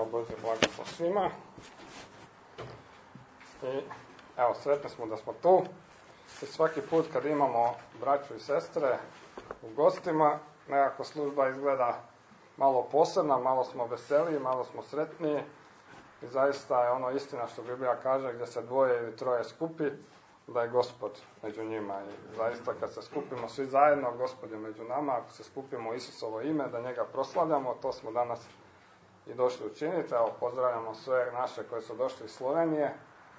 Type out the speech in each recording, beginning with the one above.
Bože blagoslov svima. I evo, sretni smo da smo tu. I svaki put kad imamo braću i sestre u gostima, nekako služba izgleda malo posebna, malo smo veseliji, malo smo sretniji. I zaista je ono istina što Biblija kaže, gdje se dvoje ili troje skupi, da je Gospod među njima. I zaista kad se skupimo svi zajedno, Gospod je među nama. Ako se skupimo u Isusovo ime, da njega proslavljamo, to smo danas i došli učiniti. Evo, pozdravljamo sve naše koji su došli iz Slovenije.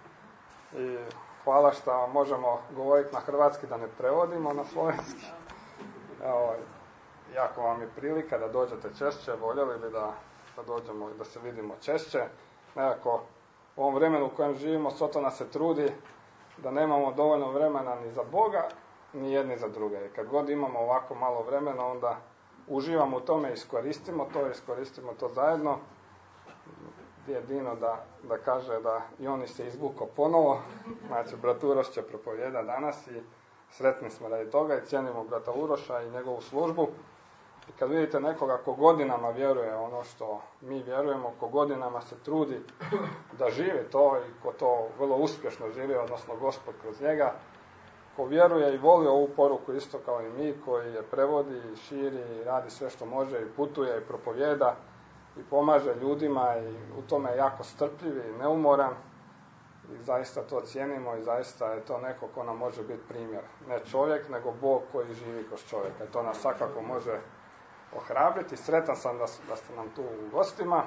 I hvala što možemo govoriti na hrvatski, da ne prevodimo na slovenski. Evo, jako vam je prilika da dođete češće, voljeli bi da dođemo i da se vidimo češće. Nekako u ovom vremenu u kojem živimo, Sotona se trudi da nemamo dovoljno vremena ni za Boga, ni jedni za druge. I kad god imamo ovako malo vremena, onda uživamo u tome, iskoristimo to zajedno. Gdje je Dino da kaže da i oni se izvukao ponovo. Znači, brat Uroš će propovijedati danas i sretni smo radi toga i cijenimo brata Uroša i njegovu službu. I kad vidite nekoga ko godinama vjeruje ono što mi vjerujemo, ko godinama se trudi da živi to i ko to vrlo uspješno živi, odnosno Gospod kroz njega, ko vjeruje i voli ovu poruku isto kao i mi, koji je prevodi i širi i radi sve što može i putuje i propovijeda i pomaže ljudima i u tome je jako strpljiv i neumoran. I zaista to cijenimo i zaista je to neko ko nam može biti primjer. Ne čovjek, nego Bog koji živi kroz čovjeka. I to nas svakako može ohrabriti. Sretan sam da ste nam tu u gostima.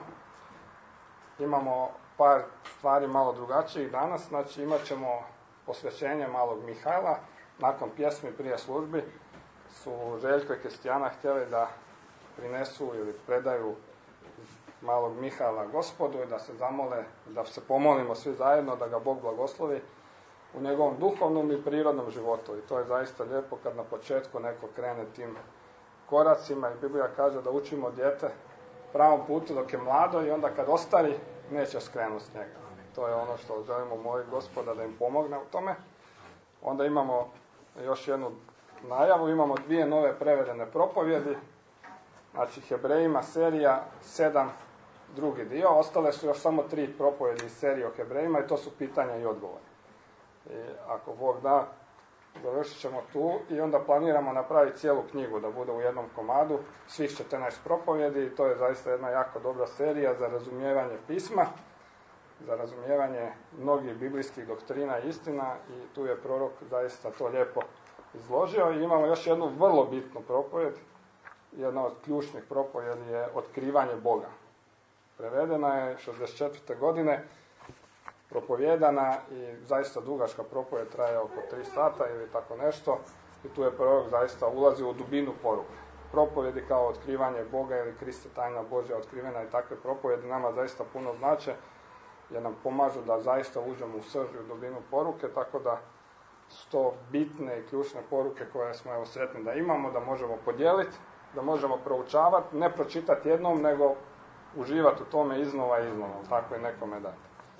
Imamo par stvari malo drugačijih danas. Znači imat ćemo posvećenje malog Mihajla. Nakon pjesmi prije službi su Željko i Kristijana htjeli da prinesu ili predaju malog Mihajla Gospodu i da se zamole, da se pomolimo svi zajedno, da ga Bog blagoslovi u njegovom duhovnom i prirodnom životu. I to je zaista lijepo kad na početku neko krene tim koracima i Biblija kaže da učimo dijete pravom putu dok je mlado i onda kad ostari neće skrenuti s njega. To je ono što želimo molit Gospoda da im pomogne u tome. Onda imamo još jednu najavu, imamo 2 nove prevedene propovjedi. Znači Hebrejima serija 7, drugi dio. Ostale su još samo 3 propovjedi iz serije o Hebrejima i to su pitanja i odgovori. I ako Bog da, završit ćemo tu i onda planiramo napraviti cijelu knjigu da bude u jednom komadu, svih 14 propovjedi i to je zaista jedna jako dobra serija za razumijevanje pisma, za razumijevanje mnogih biblijskih doktrina i istina i tu je prorok zaista to lijepo izložio. I imamo još jednu vrlo bitnu propovjed, jedna od ključnih propovjedi je Otkrivanje Boga. Prevedena je 64. godine, propovijedana i zaista dugačka propovjed, traje oko 3 sata ili tako nešto i tu je prorok zaista ulazi u dubinu poruke. Propovjedi kao Otkrivanje Boga ili Kriste tajna Božja otkrivena i takve propovjedi nama zaista puno znače jer nam pomažu da zaista uđemo u srž i u dubinu poruke, tako da su to bitne i ključne poruke koje smo evo sretni da imamo, da možemo podijeliti, da možemo proučavati, ne pročitati jednom, nego uživati u tome iznova i iznova, tako i nekome dati.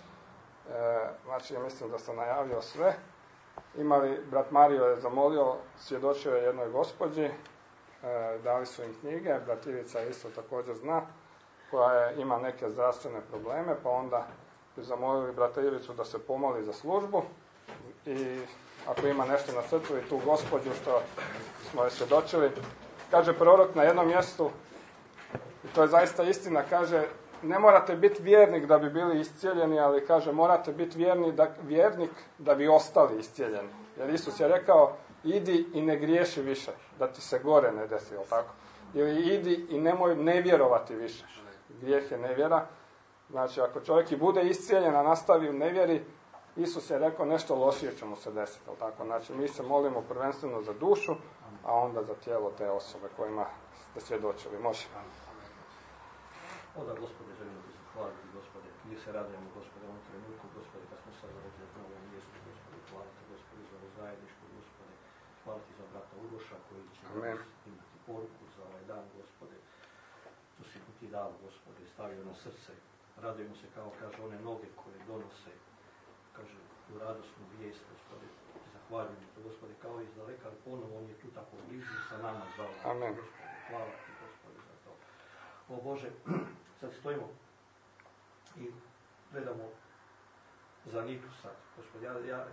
Znači, mislim da sam najavio sve. Brat Mario je zamolio, svjedočio je jednoj gospođi, dali su im knjige, brat Ivica isto također zna, koja ima neke zdravstvene probleme, pa onda bi zamolili brata Ivicu da se pomoli za službu i ako ima nešto na srcu i tu gospođu što smo je svjedočili. Kaže prorok na jednom mjestu, i to je zaista istina, kaže, ne morate biti vjernik da bi bili iscijeljeni, ali kaže, morate biti vjernik da bi ostali iscijeljeni. Jer Isus je rekao, idi i ne griješi više, da ti se gore ne desi, jel tako? Ili idi i nemoj ne vjerovati više. Grijeh je nevjera. Znači, ako čovjek i bude iscijeljen, a nastavi u nevjeri, Isus je rekao, nešto lošije će mu se desiti, jel tako? Znači, mi se molimo prvenstveno za dušu, a onda za tijelo te osobe kojima ste svjedočili. Može. Onda, Gospode, želimo ti se hvaliti, Gospode, gdje se radujemo, Gospode, u ovom trenutku, Gospode, kad smo sad zaredili na ovom mjestu, Gospode, hvala ti, Gospode, za ovo zajedništvo, Gospode, hvala ti za brata Uroša, koji će imati poruku za ovaj dan, Gospode, to si ti dao, Gospode, stavio na srce, radujemo se, kao kaže, one noge koje donose, kaže, tu radosnu vijest, Gospode, zahvaljujem ti, Gospode, kao iz daleka, ali ponovo on je tu tako blizu sa nama zvao, Gospode, hvala ti, Gospode, za to. O Bože, sad stojimo I gledamo za Nitu sad, Gospod,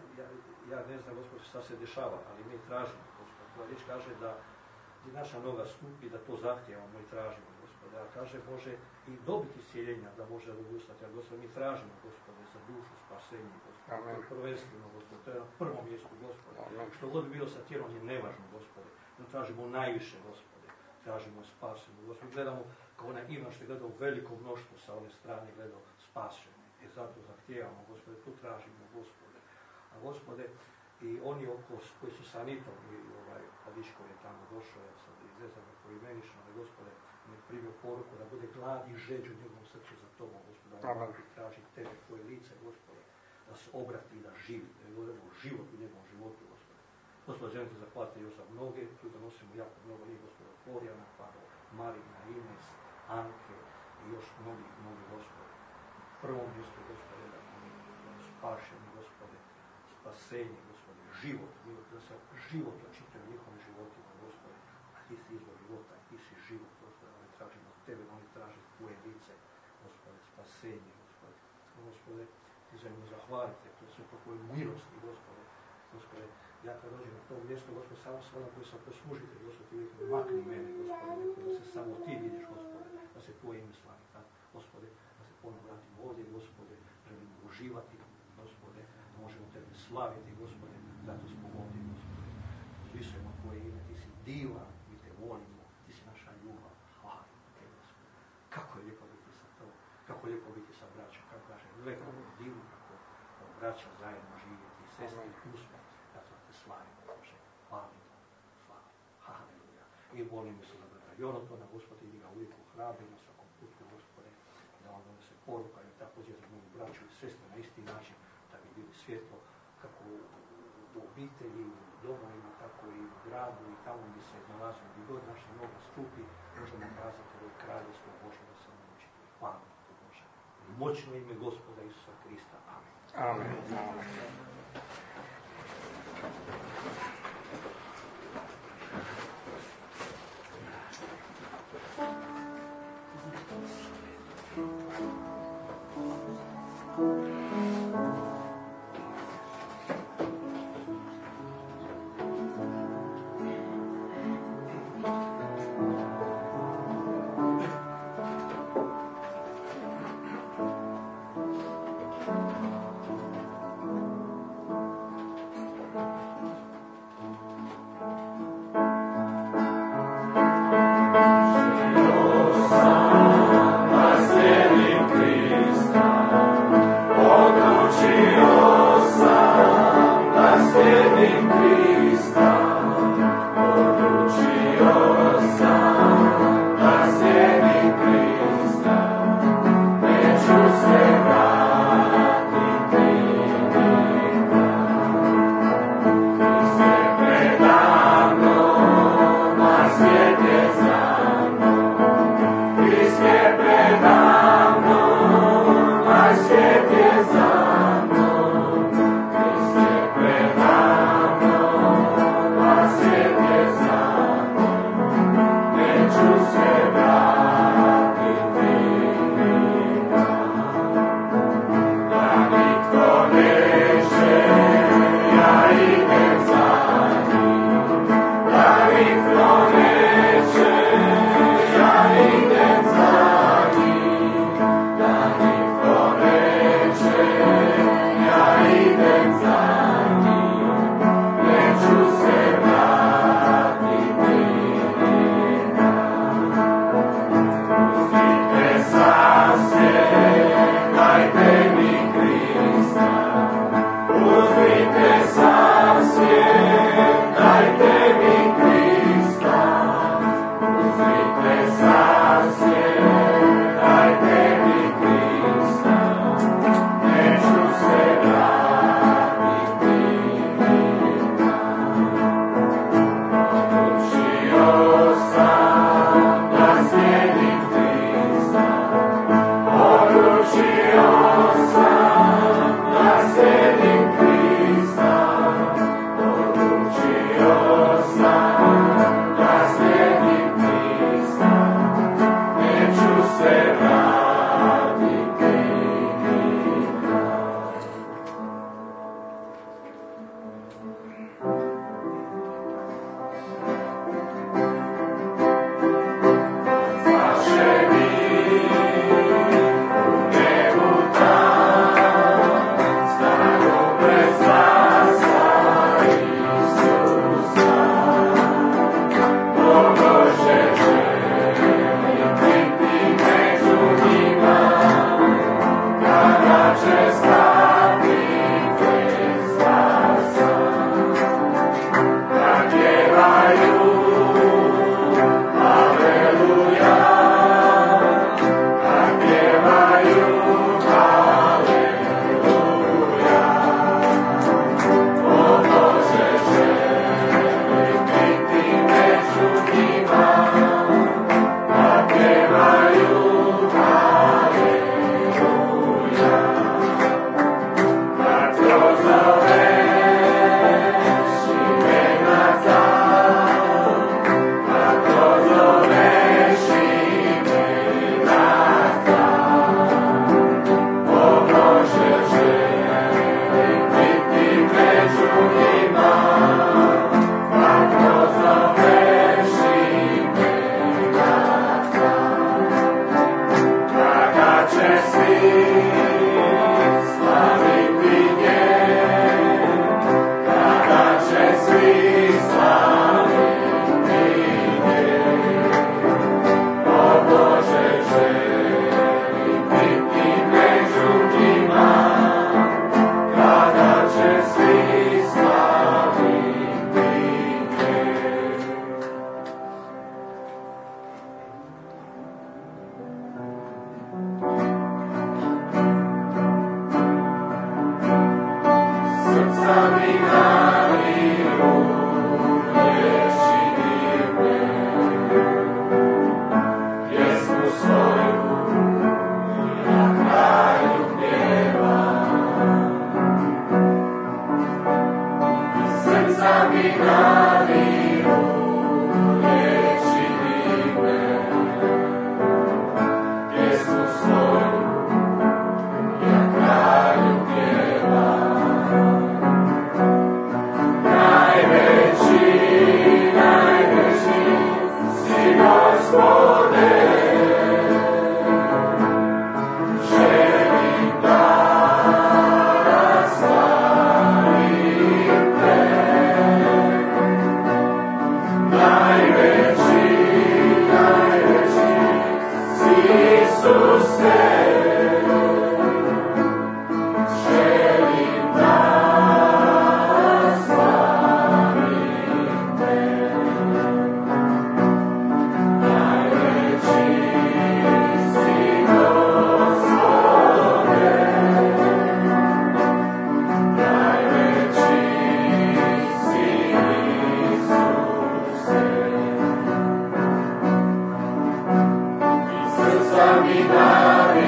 ja ne znam, Gospod, šta se dešava, ali mi tražimo, Gospod. Tvoja riječ kaže da gdje naša noga stupi, da to zahtijevamo i tražimo, Gospod. A kaže, može i dobiti iscijeljenja, da može odustati, a Gospod, mi tražimo, Gospod, za dušu spasenje, Gospod. To je prvenstveno, Gospod, to je na prvom mjestu, Gospod. Što god bi bilo sa tijelom je nevažno, Gospod. No tražimo najviše, Gospod. Tražimo spasenje, Gospod. Gledamo kao onaj Ivan što je gledao u velikom mnoštvu sa one strane, gledao spasenje. I zato zahtijevamo, Gospode, tu tražimo, Gospode. A Gospode, i oni koji su sa Anitom, i Adiško je tamo došao, ja sad izrezam ga poimenično, ali Gospode, mi je primio poruku da bude glad i žeđ u njegovom srcu za tobom, Gospode, da on traži tebe, tvoje lice, Gospode, da se obrati i da živi, da je govorimo život u njegovom životu, Gospode. Gospode, želim te zahvaliti još za mnoge, tu donosimo jako mnogo njih, Gospode, Florijana, Pavla, Marina, Ines, Anke i još mnogi, Gospode. Prvom mjestu, Gospode, da oni spašeni, Gospode, spasenje, Gospode, život, da se život očituje u njihovim životima, Gospode, a ti si izvor života, ti si život, Gospode, oni tražimo od tebe, oni traže tvoje lice, Gospode, spasenje, Gospode, ti želimo zahvaliti, to je sve po tvojoj milosti, Gospode, ja kad dođem na to mjesto, Gospode, samo s onom koji sam poslužitelj, Gospode, ti uvijek makni mene, Gospode, da se samo ti vidiš, Gospode, da se tvoje ime slavi, Gospode, ponovno vratimo ovdje, Gospode, želimo uživati, Gospode, da možemo tebe slaviti, Gospode, zato smo ovdje, Gospode. Zvisujemo tvoje ime, ti si divan, mi te volimo, ti si naša ljubav, hvalimo te, Gospode. Kako je lijepo biti sa to, kako je lijepo biti sa braćom, kako kaže, kako je divno, kako braća zajedno živjeti, sestri, tu smo, zato te slavimo, Bože, hvalimo, halleluja. I volimo se za brata Jonatona, Gospode, i ga uvijek ohrabrimo svakom putu, Gospode, da on donese poruka i također za moju braću i sestre na isti način, da bi bili svjetlo kako u obitelji, u domovima, tako i u gradu i tamo gdje se nalazimo, gdje god naša noga stupi, možemo kazati ovo kraljevstvo Bože da se nauči. Hvala ti, Bože. U moćno ime Gospoda Isusa Krista. Amen. Amen. Sami dare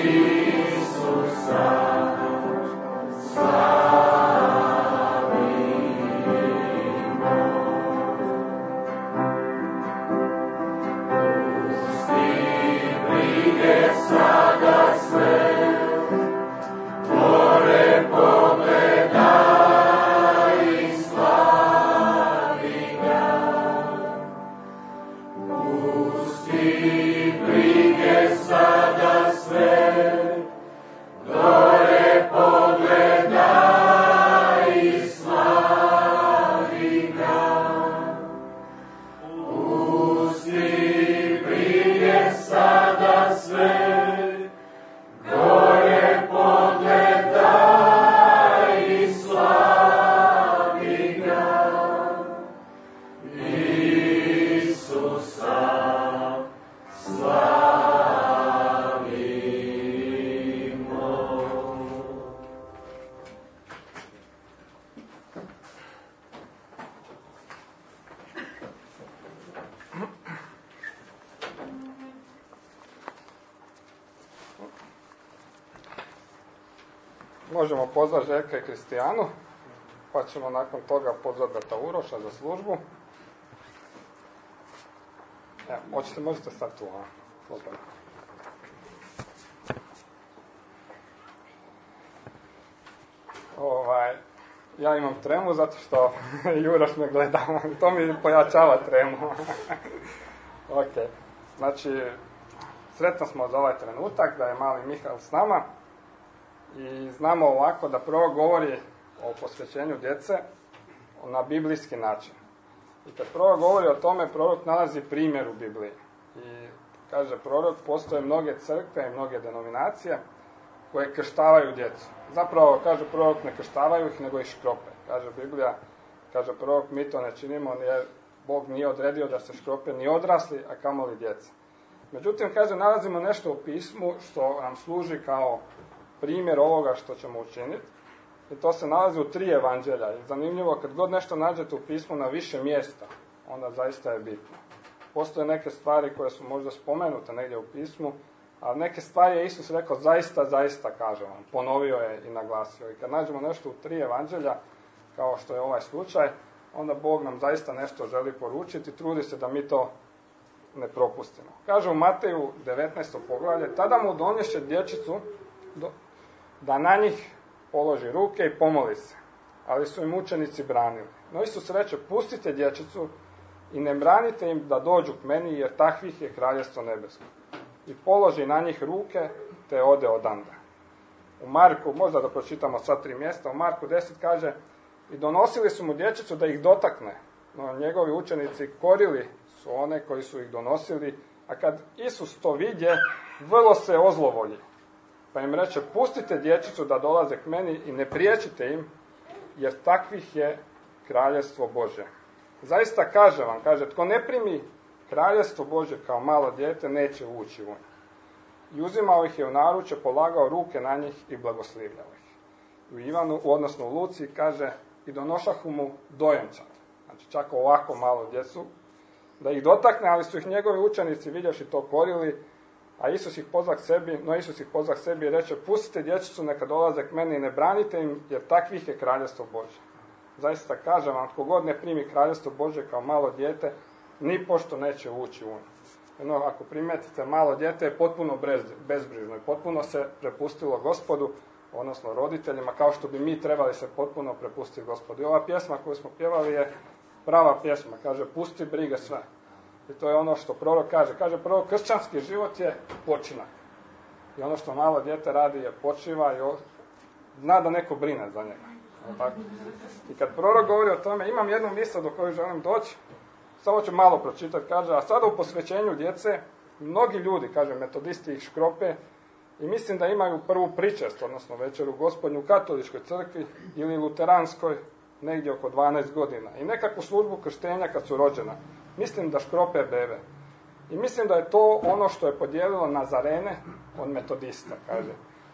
Možemo pozvati Željka i Kristijanu, pa ćemo nakon toga pozvati brata Uroša za službu. Evo, možete stati tu, slobodno. Ja imam tremu zato što Juroš me gleda, to mi pojačava tremu. Ok, znači, sretno smo za ovaj trenutak da je mali Mihael s nama i znamo ovako da prvo govori o posvećenju djece na biblijski način. I kad prvo govori o tome, prorok nalazi primjer u Bibliji. I kaže prorok, postoje mnoge crkve i mnoge denominacije koje krštavaju djecu. Zapravo, kaže prorok, ne krštavaju ih, nego ih škrope. Kaže Biblija, kaže prorok, mi to ne činimo, jer Bog nije odredio da se škrope ni odrasli, a kamoli djeca. Međutim, kaže, nalazimo nešto u pismu što nam služi kao primjer ovoga što ćemo učiniti. I to se nalazi u 3 evanđelja. I zanimljivo, kad god nešto nađete u pismu na više mjesta, onda zaista je bitno. Postoje neke stvari koje su možda spomenute negdje u pismu, ali neke stvari je Isus rekao zaista kažem vam. Ponovio je i naglasio. I kad nađemo nešto u 3 evanđelja, kao što je ovaj slučaj, onda Bog nam zaista nešto želi poručiti i trudi se da mi to ne propustimo. Kaže u Mateju 19. poglavlje, tada mu donješe dječicu da na njih položi ruke i pomoli se. Ali su im učenici branili. No Isus reče, pustite dječicu i ne branite im da dođu k meni, jer takvih je kraljestvo nebesko. I položi na njih ruke, te ode odande. U Marku, možda da pročitamo sva 3 mjesta, u Marku 10 kaže, i donosili su mu dječicu da ih dotakne, no njegovi učenici korili su one koji su ih donosili, a kad Isus to vidje, vrlo se ozlovolji. Pa im reče, pustite dječicu da dolaze k meni i ne priječite im, jer takvih je kraljestvo Božje. Zaista kaže vam, kaže, tko ne primi kraljestvo Božje kao malo dijete, neće ući u nje. I uzimao ih je u naručje, polagao ruke na njih i blagoslivljao ih. U Ivanu, odnosno u Luci, kaže, i donošahu mu dojenčad. Znači čak ovako malo djecu, da ih dotakne, ali su ih njegovi učenici vidjevši to korili, a Isus ih pozvao k sebi i reče, pustite dječicu neka dolaze k meni i ne branite im, jer takvih je kraljestvo Božje. Zaista kažem vam, tko god ne primi kraljestvo Božje kao malo dijete, ni pošto neće ući u nju. Ako primijetite, malo dijete je potpuno bezbrižno i potpuno se prepustilo Gospodu, odnosno roditeljima, kao što bi mi trebali se potpuno prepustiti Gospodu. I ova pjesma koju smo pjevali je prava pjesma, kaže, pusti brige sve. I to je ono što prorok kaže. Kaže prorok, kršćanski život je počinak. I ono što malo dijete radi je počiva i zna da neko brine za njega. Tako? I kad prorok govori o tome, imam jednu misao do koju želim doći, samo ću malo pročitati, kaže, a sada u posvećenju djece, mnogi ljudi, kaže, metodisti ih škrope i mislim da imaju prvu pričest, odnosno večeru Gospodnju u katoličkoj crkvi ili luteranskoj, negdje oko 12 godina. I nekakvu službu krštenja kad su rođena. Mislim da škrope bebe. I mislim da je to ono što je podijelilo Nazarene od metodista, kaže.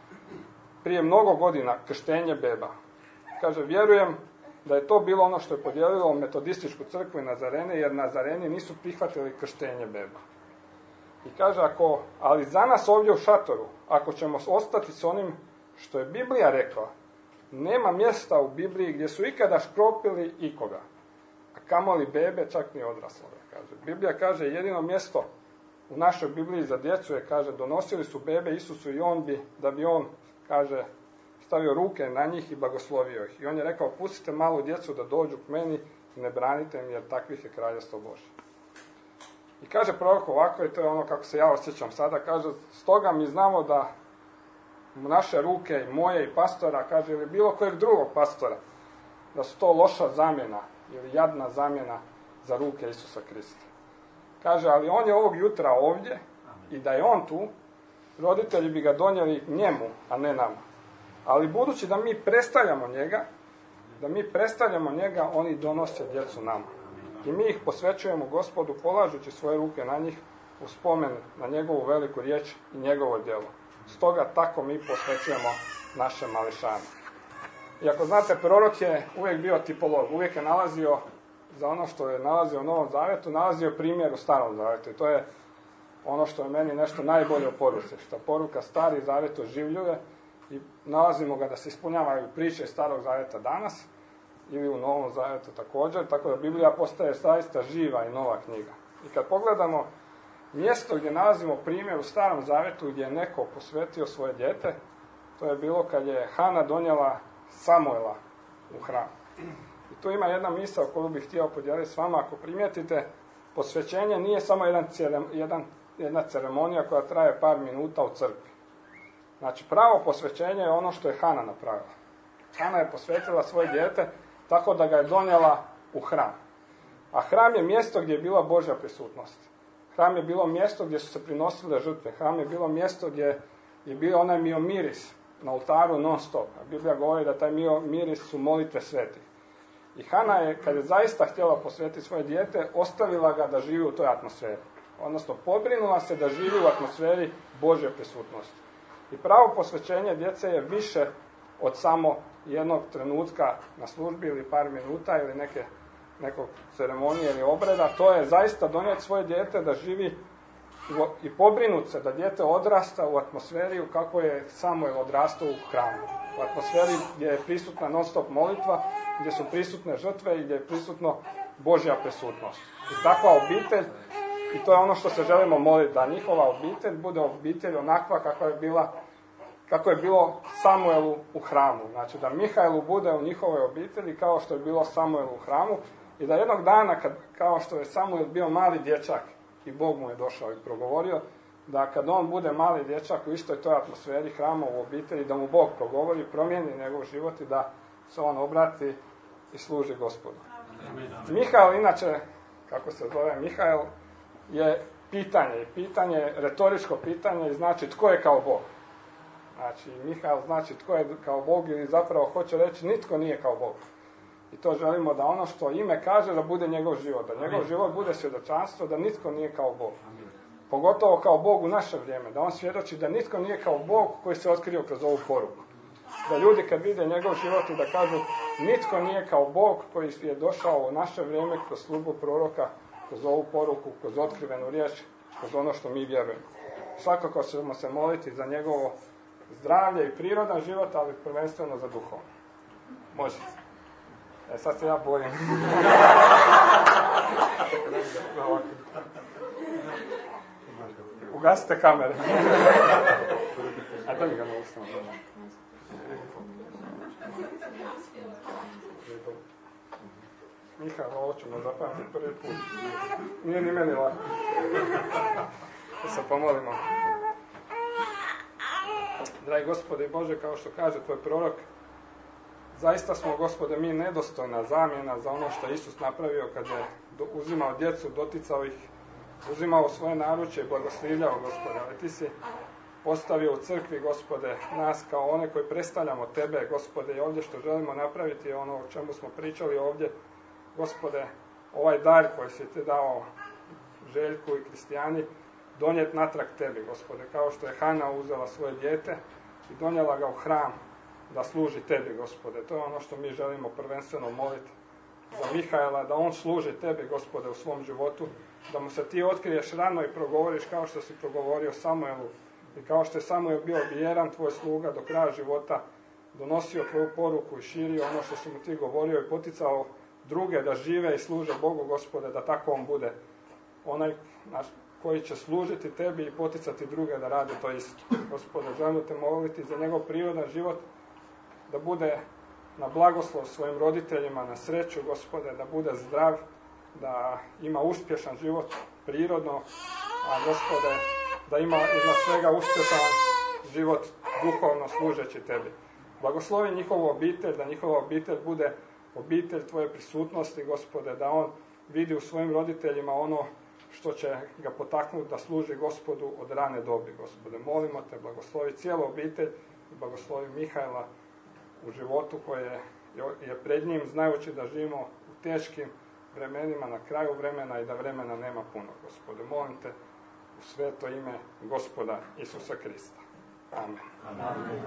Prije mnogo godina krštenje beba. Kaže, vjerujem da je to bilo ono što je podijelilo metodističku crkvu i Nazarene, jer Nazareni nisu prihvatili krštenje beba. I kaže, ali za nas ovdje u šatoru, ako ćemo ostati s onim što je Biblija rekla, nema mjesta u Bibliji gdje su ikada škropili ikoga, a kamoli bebe, čak ni odraslove. Kaže. Biblija kaže, jedino mjesto u našoj Bibliji za djecu je, kaže, donosili su bebe Isusu i da bi on, kaže, stavio ruke na njih i blagoslovio ih. I on je rekao, pustite malu djecu da dođu k meni i ne branite mi, jer takvih je kraljevstvo Božje. I kaže prorok ovako, i to je ono kako se ja osjećam sada, kaže, stoga mi znamo da naše ruke, i moje, i pastora, kaže, ili bilo kojeg drugog pastora, da su to loša zamjena, ili jadna zamjena za ruke Isusa Krista. Kaže, ali on je ovog jutra ovdje, i da je on tu, roditelji bi ga donijeli njemu, a ne nama. Ali budući da mi predstavljamo njega, oni donose djecu nama. I mi ih posvećujemo Gospodu, polažući svoje ruke na njih u spomen na njegovu veliku riječ i njegovo djelo. Stoga tako mi posvećujemo naše mališane. I ako znate, prorok je uvijek bio tipolog, uvijek je nalazio za ono što je nalazio u Novom Zavjetu, nalazio primjer u Starom Zavjetu. I to je ono što je meni nešto najbolje u poruci, što poruka Stari Zavjet oživljuje i nalazimo ga da se ispunjavaju priče Starog Zavjeta danas ili u Novom Zavjetu također, tako da Biblija postaje zaista živa i nova knjiga. I kad pogledamo mjesto gdje nalazimo primjer u Starom Zavjetu gdje je neko posvetio svoje dijete, to je bilo kad je Hana donijela Samuela u hram. I tu ima jedna misao koju bih htio podijeliti s vama. Ako primijetite, posvećenje nije samo jedna ceremonija koja traje par minuta u crkvi. Znači, pravo posvećenje je ono što je Hana napravila. Hana je posvetila svoje dijete tako da ga je donijela u hram. A hram je mjesto gdje je bila Božja prisutnost. Hram je bilo mjesto gdje su se prinosile žrtve. Hram je bilo mjesto gdje je bio onaj miris na oltaru non stop. A Biblija govori da taj miris su molitve svetih. I Hana je, kad je zaista htjela posvetiti svoje dijete, ostavila ga da živi u toj atmosferi. Odnosno, pobrinula se da živi u atmosferi Božje prisutnosti. I pravo posvećenje djece je više od samo jednog trenutka na službi ili par minuta ili nekog ceremonije ili obreda. To je zaista donijeti svoje dijete da živi i pobrinuti se da dijete odrasta u atmosferi u kako je Samuel odrastao u hramu. U atmosferi gdje je prisutna non stop molitva, gdje su prisutne žrtve i gdje je prisutno Božja prisutnost. I takva obitelj, i to je ono što se želimo moliti, da njihova obitelj bude obitelj onakva kako je bilo Samuelu u hramu. Znači da Mihajlu bude u njihovoj obitelji kao što je bilo Samuelu u hramu i da jednog dana, kao što je Samuel bio mali dječak i Bog mu je došao i progovorio, da kad on bude mali dječak u istoj toj atmosferi hrama u obitelji, da mu Bog progovori, promijeni njegov život i da se on obrati i služi Gospodu. Mihajl, inače, kako se zove Mihajl, je pitanje, retoričko pitanje i znači tko je kao Bog. Znači, Mihajl znači tko je kao Bog ili zapravo hoće reći nitko nije kao Bog. I to želimo da ono što ime kaže da bude njegov život. Da njegov život bude svjedočanstvo da nitko nije kao Bog. Pogotovo kao Bog u naše vrijeme. Da on svjedoči da nitko nije kao Bog koji se otkrio kroz ovu poruku. Da ljudi kad vide njegov život i da kažu nitko nije kao Bog koji je došao u naše vrijeme kroz službu proroka, kroz ovu poruku, kroz otkrivenu riječ, kroz ono što mi vjerujemo. Svakako ćemo se moliti za njegovo zdravlje i prirodan život, ali prvenstveno za duhovno. Može. Sad se ja bojim. Ugasite kamere. A da mi ga ne ustano. Mihajlo, ovo ćemo zapamtiti prvi put. Nije ni meni lako. Da se pomolimo. Dragi Gospode Bože, kao što kaže tvoj prorok, zaista smo, Gospode, mi nedostojna zamjena za ono što je Isus napravio kad je uzimao djecu, doticao ih, uzimao svoje naručje i blagoslivljao, Gospode. Ali ti si postavio u crkvi, Gospode, nas kao one koji predstavljamo tebe, Gospode, i ovdje što želimo napraviti je ono o čemu smo pričali ovdje, Gospode, ovaj dar koji si ti dao Željku i Kristijani, donijeti natrag tebi, Gospode, kao što je Hana uzela svoje dijete i donijela ga u hram da služi tebi, Gospode. To je ono što mi želimo prvenstveno moliti za Mihajla, da on služi tebi, Gospode, u svom životu, da mu se ti otkriješ rano i progovoriš kao što si progovorio Samuelu i kao što je Samuel bio vjeran tvoj sluga do kraja života, donosio tvoju poruku i širio ono što si mu ti govorio i poticao druge da žive i služe Bogu, Gospode, da tako on bude onaj koji će služiti tebi i poticati druge da rade to isto. Gospode, želim te moliti za njegov prirodan život, da bude na blagoslov svojim roditeljima, na sreću, Gospode, da bude zdrav, da ima uspješan život prirodno, a Gospode, da ima iznad svega uspješan život duhovno služeći tebi. Blagoslovi njihovu obitelj, da njihova obitelj bude obitelj tvoje prisutnosti, Gospode, da on vidi u svojim roditeljima ono što će ga potaknuti da služi Gospodu od rane dobi, Gospode. Molimo te, blagoslovi cijelu obitelj i blagoslovi Mihajla u životu koje je pred njim, znajući da živimo u teškim vremenima, na kraju vremena i da vremena nema puno, Gospode. Molim te u sveto ime Gospoda Isusa Krista. Amen. Amen.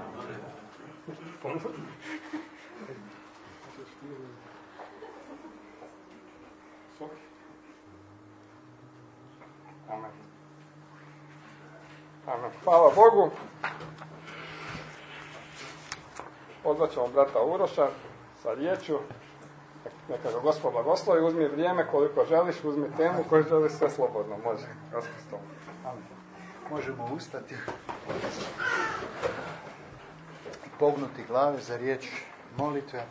Amen. Amen. Hvala Bogu. Pozvat ćemo brata Uroša sa riječju. Neka ga Gospod blagoslovi. Uzmi vrijeme koliko želiš, uzmi temu koju želiš, sve slobodno. Može. Amen. Možemo ustati i pognuti glave za riječ molitve.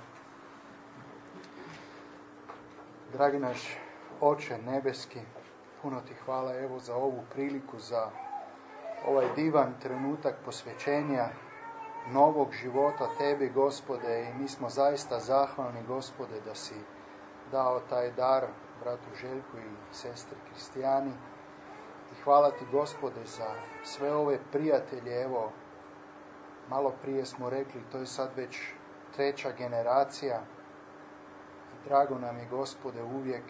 Dragi naš Oče nebeski, puno ti hvala evo za ovu priliku, za ovaj divan trenutak posvećenja novog života tebi, Gospode, i mi smo zaista zahvalni, Gospode, da si dao taj dar bratu Željku i sestri Kristijani. I hvala ti, Gospode, za sve ove prijatelje, evo, malo prije smo rekli, to je sad već 3. generacija. I drago nam je, Gospode, uvijek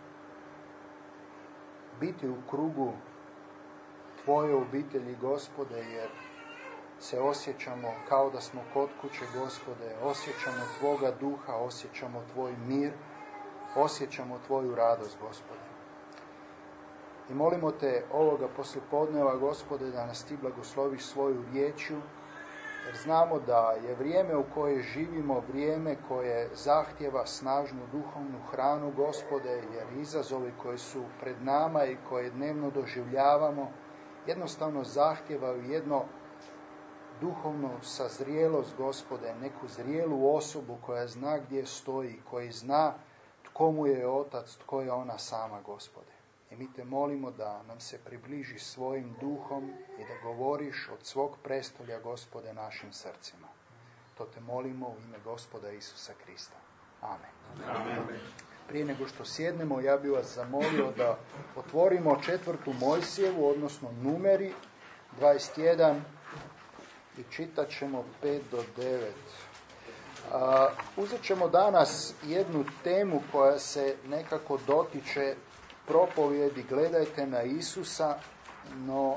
biti u krugu tvoje obitelji, Gospode, jer se osjećamo kao da smo kod kuće, Gospode, osjećamo tvoga duha, osjećamo tvoj mir, osjećamo tvoju radost, Gospode. I molimo te ovoga poslijepodneva, Gospode, da nas ti blagosloviš svoju riječju, jer znamo da je vrijeme u koje živimo vrijeme koje zahtjeva snažnu duhovnu hranu, Gospode, jer izazovi koji su pred nama i koje dnevno doživljavamo jednostavno zahtjevaju jedno duhovnu sazrijelost, Gospode, neku zrijelu osobu koja zna gdje stoji, koji zna tko mu je otac, tko je ona sama, Gospode. I mi te molimo da nam se približiš svojim duhom i da govoriš od svog prestolja, Gospode, našim srcima. To te molimo u ime Gospoda Isusa Krista. Amen. Amen. Prije nego što sjednemo, ja bih vas zamolio da otvorimo 4. Mojsijevu, odnosno Numeri 21, i čitat ćemo 5 do 9. Uzet ćemo danas jednu temu koja se nekako dotiče propovjedi Gledajte na Isusa, no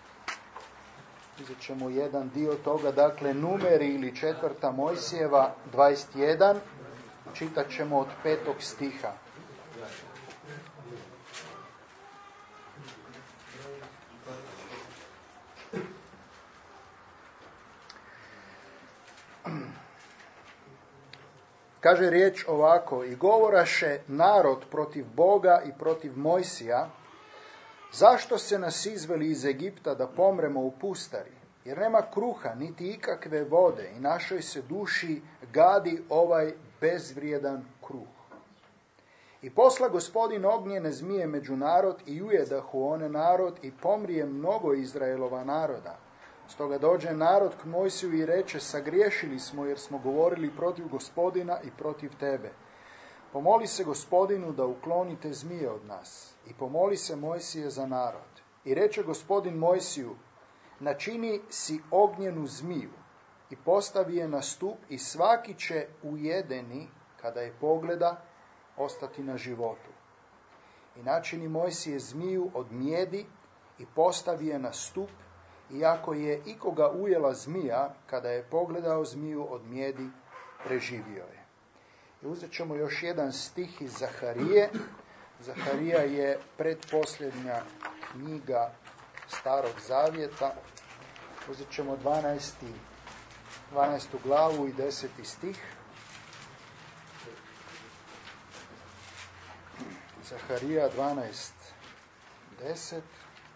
uzet ćemo jedan dio toga, dakle Numeri ili 4. Mojsijeva 21, čitat ćemo od 5. stiha. Kaže riječ ovako: i govoraše narod protiv Boga i protiv Mojsija, zašto se nas izveli iz Egipta da pomremo u pustari, jer nema kruha niti ikakve vode i našoj se duši gadi ovaj bezvrijedan kruh. I posla Gospodin ognjene zmije među narod i ujedahu one narod i pomrije mnogo Izraelova naroda. Stoga dođe narod k Mojsiju i reče: sagriješili smo jer smo govorili protiv Gospodina i protiv tebe. Pomoli se Gospodinu da uklonite zmije od nas. I pomoli se Mojsije za narod. I reče Gospodin Mojsiju: načini si ognjenu zmiju i postavi je na stup i svaki će ujedeni, kada je pogleda, ostati na životu. I načini Mojsije zmiju od mjedi i postavi je na stup, i ako je ikoga ujela zmija, kada je pogledao zmiju od mjedi, preživio je. I uzet ćemo još jedan stih iz Zaharije. Zaharija je pretposljednja knjiga Starog Zavjeta. Uzet ćemo 12. glavu i 10. stih. Zaharija 12:10.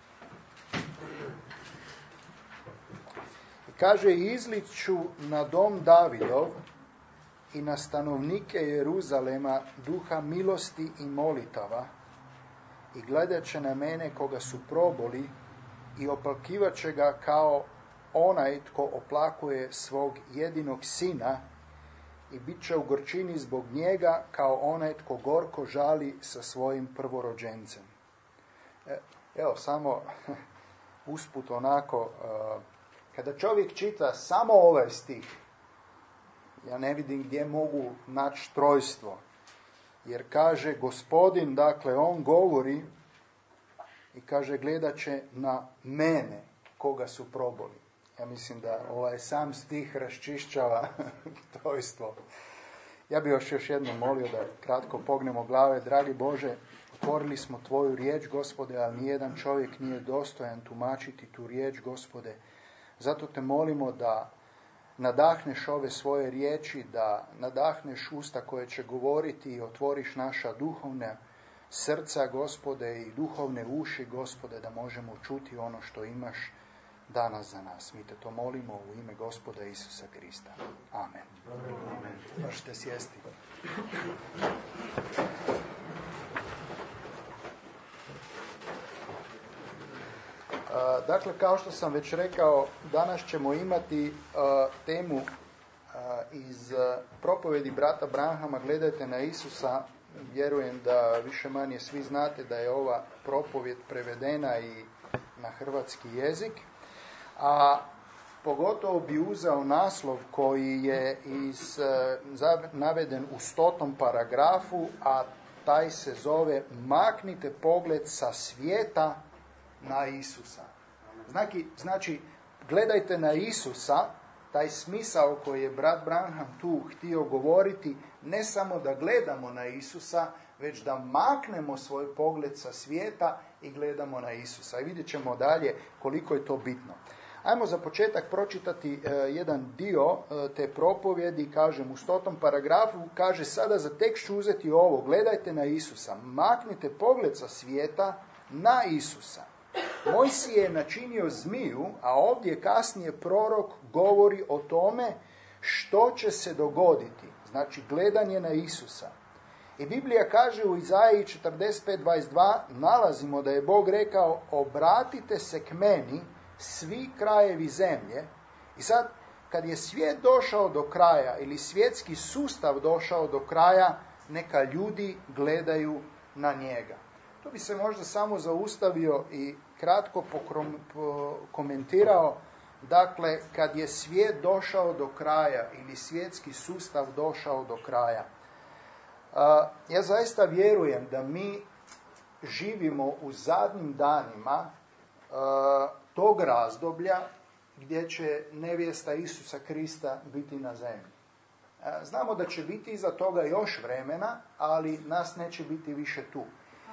Kaže, izliću na dom Davidov i na stanovnike Jeruzalema duha milosti i molitava i gledat će na mene koga su proboli i oplakivat će ga kao onaj tko oplakuje svog jedinog sina i bit će u gorčini zbog njega kao onaj tko gorko žali sa svojim prvorođencem. Evo, samo usput onako, kada čovjek čita samo ovaj stih, ja ne vidim gdje mogu naći trojstvo. Jer kaže Gospodin, dakle, on govori i kaže gledat će na mene koga su proboli. Ja mislim da ovaj sam stih raščišćava trojstvo. Ja bih još jednom molio da kratko pognemo glave. Dragi Bože, otvorili smo Tvoju riječ, Gospode, ali nijedan čovjek nije dostojan tumačiti tu riječ, Gospode. Zato te molimo da nadahneš ove svoje riječi, da nadahneš usta koje će govoriti i otvoriš naša duhovna srca, Gospode, i duhovne uši, Gospode, da možemo čuti ono što imaš danas za nas. Mi te to molimo u ime Gospoda Isusa Krista. Amen. Možete sjesti. Dakle, kao što sam već rekao, danas ćemo imati temu iz propovjedi brata Branhama, gledajte na Isusa. Vjerujem da više manje svi znate da je ova propovjed prevedena i na hrvatski jezik, a pogotovo bi uzeo naslov koji je naveden u 100. paragrafu, a taj se zove Maknite pogled sa svijeta na Isusa. Znači, gledajte na Isusa, taj smisao koji je brat Branham tu htio govoriti, ne samo da gledamo na Isusa, već da maknemo svoj pogled sa svijeta i gledamo na Isusa. I vidjet ćemo dalje koliko je to bitno. Ajmo za početak pročitati jedan dio te propovjedi, kažem u 100. paragrafu, kaže sada za tekst ću uzeti ovo, gledajte na Isusa, maknite pogled sa svijeta na Isusa. Mojsije je načinio zmiju, a ovdje kasnije prorok govori o tome što će se dogoditi. Znači, gledanje na Isusa. I Biblija kaže u Izaiji 45:22, nalazimo da je Bog rekao, obratite se k meni, svi krajevi zemlje. I sad, kad je svijet došao do kraja, ili svjetski sustav došao do kraja, neka ljudi gledaju na njega. Tu bi se možda samo zaustavio i kratko komentirao. Dakle, kad je svijet došao do kraja ili svjetski sustav došao do kraja, ja zaista vjerujem da mi živimo u zadnjim danima tog razdoblja gdje će nevjesta Isusa Krista biti na zemlji. Znamo da će biti iza toga još vremena, ali nas neće biti više tu.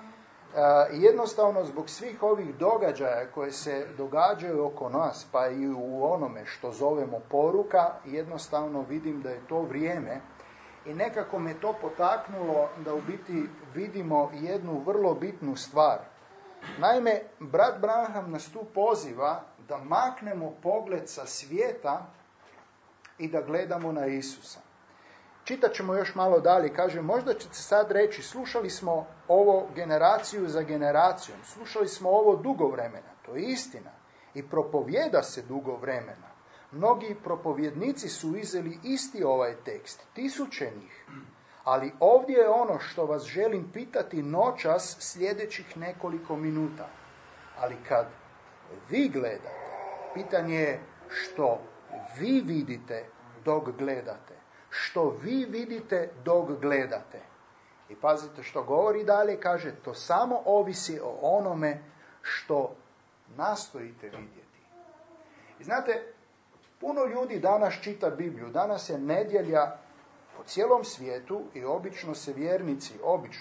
Jednostavno zbog svih ovih događaja koje se događaju oko nas, pa i u onome što zovemo poruka, jednostavno vidim da je to vrijeme i nekako me to potaknulo da u biti vidimo jednu vrlo bitnu stvar. Naime, brat Branham nas tu poziva da maknemo pogled sa svijeta i da gledamo na Isusa. Čitat ćemo još malo dalje, kaže, možda ćete sad reći, slušali smo ovo generaciju za generacijom, slušali smo ovo dugo vremena, to je istina, i propovjeda se dugo vremena. Mnogi propovjednici su izeli isti ovaj tekst, 1000 njih, ali ovdje je ono što vas želim pitati noćas sljedećih nekoliko minuta. Ali kad vi gledate, pitanje je što vi vidite dok gledate. Što vi vidite dok gledate. I pazite što govori dalje, kaže, to samo ovisi o onome što nastojite vidjeti. I znate, puno ljudi danas čita Bibliju, danas je nedjelja, po cijelom svijetu i obično se vjernici,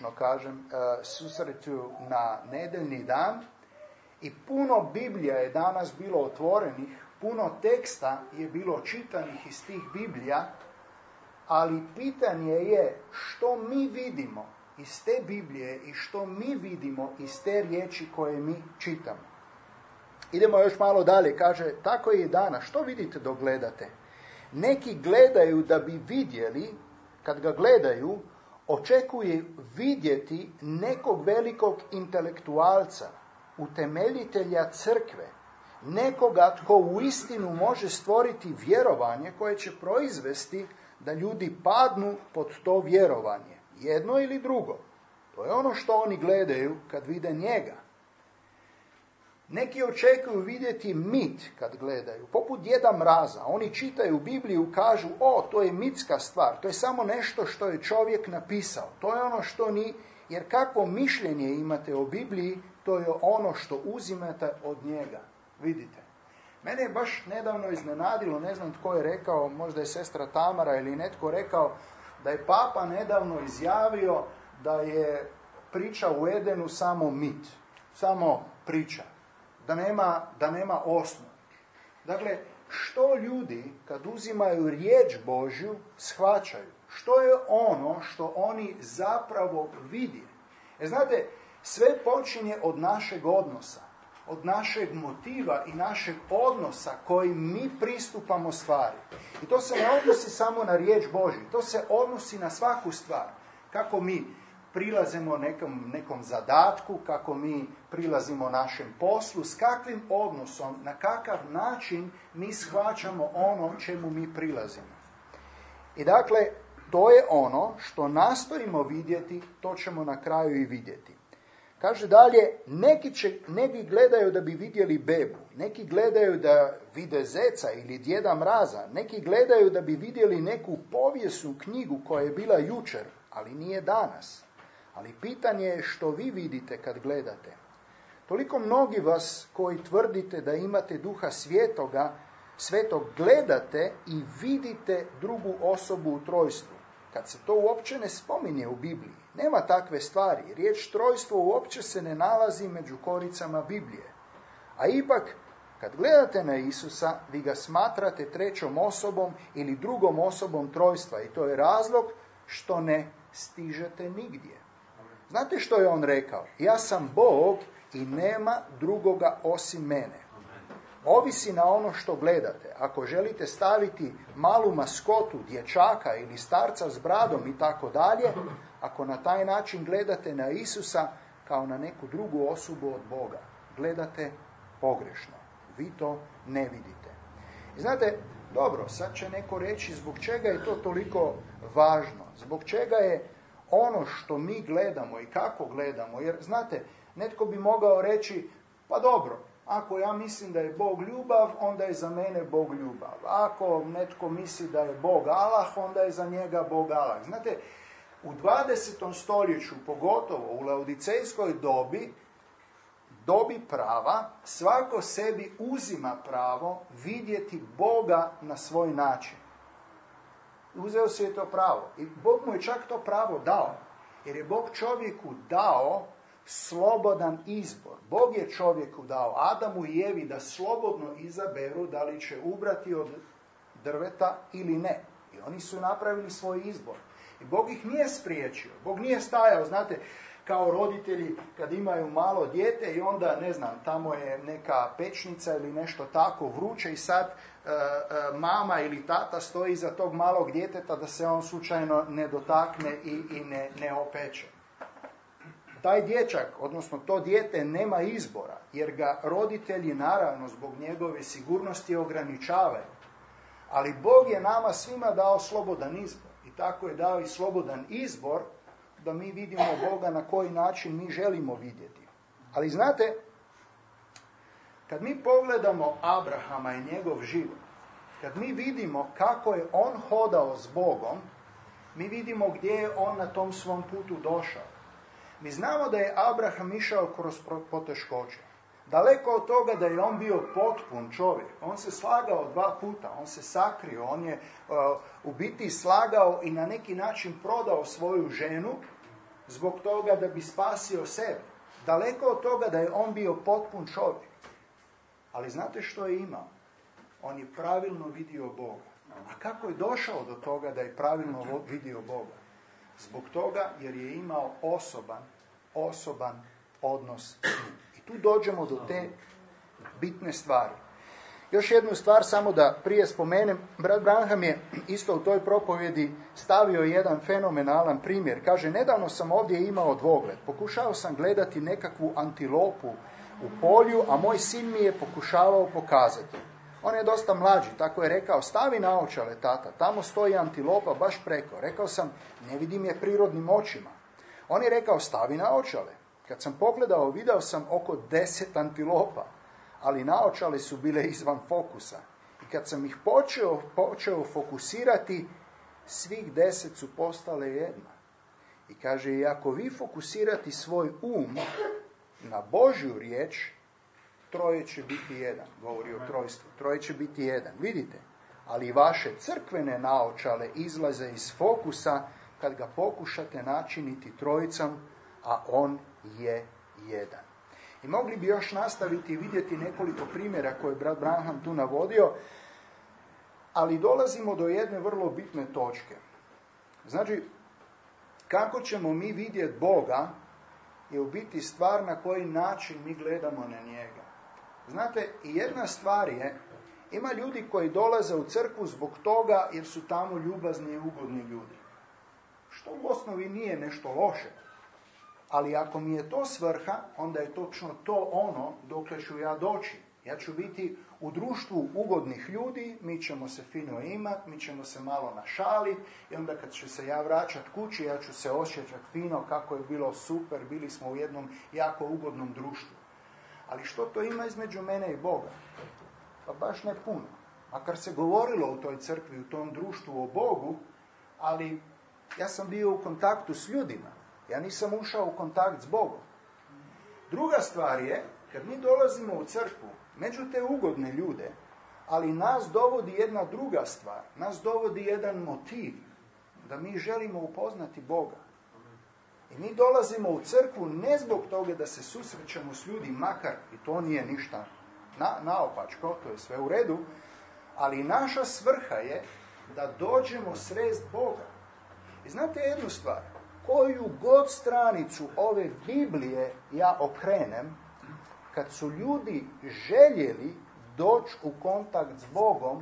susreću na nedeljni dan i puno Biblija je danas bilo otvorenih, puno teksta je bilo čitanih iz tih Biblija, ali pitanje je što mi vidimo iz te Biblije i što mi vidimo iz te riječi koje mi čitamo. Idemo još malo dalje, kaže, tako je i danas. Što vidite dok gledate? Neki gledaju da bi vidjeli, kad ga gledaju, očekuje vidjeti nekog velikog intelektualca, utemeljitelja crkve, nekoga tko uistinu može stvoriti vjerovanje koje će proizvesti da ljudi padnu pod to vjerovanje. Jedno ili drugo. To je ono što oni gledaju kad vide njega. Neki očekuju vidjeti mit kad gledaju, poput Djeda Mraza. Oni čitaju Bibliju, kažu, to je mitska stvar, to je samo nešto što je čovjek napisao. To je ono što ni, jer kakvo mišljenje imate o Bibliji, to je ono što uzimate od njega. Vidite. Mene je baš nedavno iznenadilo, ne znam tko je rekao, možda je sestra Tamara ili netko rekao, da je Papa nedavno izjavio da je priča u Edenu samo mit, samo priča, da nema osnove. Dakle, što ljudi kad uzimaju riječ Božju shvaćaju? Što je ono što oni zapravo vidi? Jer znate, sve počinje od našeg odnosa, od našeg motiva i našeg odnosa koji mi pristupamo stvari. I to se ne odnosi samo na riječ Božju, to se odnosi na svaku stvar. Kako mi prilazimo nekom zadatku, kako mi prilazimo našem poslu, s kakvim odnosom, na kakav način mi shvaćamo ono čemu mi prilazimo. I dakle, to je ono što nastojimo vidjeti, to ćemo na kraju i vidjeti. Kaže dalje, neki gledaju da bi vidjeli bebu, neki gledaju da vide zeca ili Djeda Mraza, neki gledaju da bi vidjeli neku povijesnu knjigu koja je bila jučer, ali nije danas. Ali pitanje je što vi vidite kad gledate. Toliko mnogi vas koji tvrdite da imate Duha Svetog gledate i vidite drugu osobu u trojstvu. Kad se to uopće ne spominje u Bibliji. Nema takve stvari. Riječ trojstvo uopće se ne nalazi među koricama Biblije. A ipak, kad gledate na Isusa, vi ga smatrate trećom osobom ili drugom osobom trojstva. I to je razlog što ne stižete nigdje. Znate što je on rekao? Ja sam Bog i nema drugoga osim mene. Ovisi na ono što gledate. Ako želite staviti malu maskotu, dječaka ili starca s bradom i tako dalje, ako na taj način gledate na Isusa kao na neku drugu osobu od Boga, gledate pogrešno. Vi to ne vidite. I znate, dobro, sad će neko reći zbog čega je to toliko važno, zbog čega je ono što mi gledamo i kako gledamo, jer znate, netko bi mogao reći, pa dobro, ako ja mislim da je Bog ljubav, onda je za mene Bog ljubav. Ako netko misli da je Bog Allah, onda je za njega Bog Allah. Znate, u 20. stoljeću, pogotovo u laodicejskoj dobi prava, svako sebi uzima pravo vidjeti Boga na svoj način. Uzeo si je to pravo. I Bog mu je čak to pravo dao. Jer je Bog čovjeku dao slobodan izbor. Bog je čovjeku dao, Adamu i Evi, da slobodno izaberu da li će ubrati od drveta ili ne. I oni su napravili svoj izbor. I Bog ih nije spriječio. Bog nije stajao, znate, kao roditelji kad imaju malo dijete i onda, ne znam, tamo je neka pečnica ili nešto tako vruće i sad mama ili tata stoji iza tog malog djeteta da se on slučajno ne dotakne i ne opeče. Taj dječak, odnosno to dijete, nema izbora, jer ga roditelji, naravno, zbog njegove sigurnosti ograničavaju. Ali Bog je nama svima dao slobodan izbor. I tako je dao i slobodan izbor da mi vidimo Boga na koji način mi želimo vidjeti. Ali znate, kad mi pogledamo Abrahama i njegov život, kad mi vidimo kako je on hodao s Bogom, mi vidimo gdje je on na tom svom putu došao. Mi znamo da je Abraham išao kroz poteškoće. Daleko od toga da je on bio potpun čovjek. On se slagao 2 puta, on se sakrio, on je u biti slagao i na neki način prodao svoju ženu zbog toga da bi spasio sebe. Daleko od toga da je on bio potpun čovjek. Ali znate što je imao? On je pravilno vidio Boga. A kako je došao do toga da je pravilno vidio Boga? Zbog toga jer je imao osoban odnos s njim. I tu dođemo do te bitne stvari. Još jednu stvar samo da prije spomenem. Brat Branham je isto u toj propovjedi stavio jedan fenomenalan primjer. Kaže, nedavno sam ovdje imao dvogled. Pokušao sam gledati nekakvu antilopu u polju, a moj sin mi je pokušavao pokazati. On je dosta mlađi, tako je rekao, stavi naočale, tata, tamo stoji antilopa baš preko. Rekao sam, ne vidim je prirodnim očima. On je rekao, stavi naočale. Kad sam pogledao, video sam oko 10 antilopa, ali naočale su bile izvan fokusa. I kad sam ih počeo fokusirati, svih 10 su postale jedna. I kaže, i ako vi fokusirati svoj na Božju riječ, 3 će biti jedan. Govori o trojstvu. 3 će biti jedan. Vidite? Ali vaše crkvene naočale izlaze iz fokusa kad ga pokušate načiniti trojicom, a on je jedan. I mogli bi još nastaviti i vidjeti nekoliko primjera koje je brat Branham tu navodio, ali dolazimo do jedne vrlo bitne točke. Znači, kako ćemo mi vidjeti Boga je u biti stvar na koji način mi gledamo na njega. Znate, jedna stvar je, ima ljudi koji dolaze u crkvu zbog toga jer su tamo ljubazni i ugodni ljudi. Što u osnovi nije nešto loše. Ali ako mi je to svrha, onda je točno to ono dokle ću ja doći. Ja ću biti u društvu ugodnih ljudi, mi ćemo se fino imati, mi ćemo se malo našaliti i onda kad ću se ja vraćati kući, ja ću se osjećati fino kako je bilo super, bili smo u jednom jako ugodnom društvu. Ali što to ima između mene i Boga? Pa baš ne puno. Makar se govorilo u toj crkvi, u tom društvu o Bogu, ali ja sam bio u kontaktu s ljudima. Ja nisam ušao u kontakt s Bogom. Druga stvar je, kad mi dolazimo u crkvu, među te ugodne ljude, ali nas dovodi jedna druga stvar. Nas dovodi jedan motiv da mi želimo upoznati Boga. I mi dolazimo u crkvu ne zbog toga da se susrećemo s ljudi, makar i to nije ništa naopačko, to je sve u redu, ali naša svrha je da dođemo srest Boga. I znate jednu stvar, koju god stranicu ove Biblije ja okrenem, kad su ljudi željeli doći u kontakt s Bogom,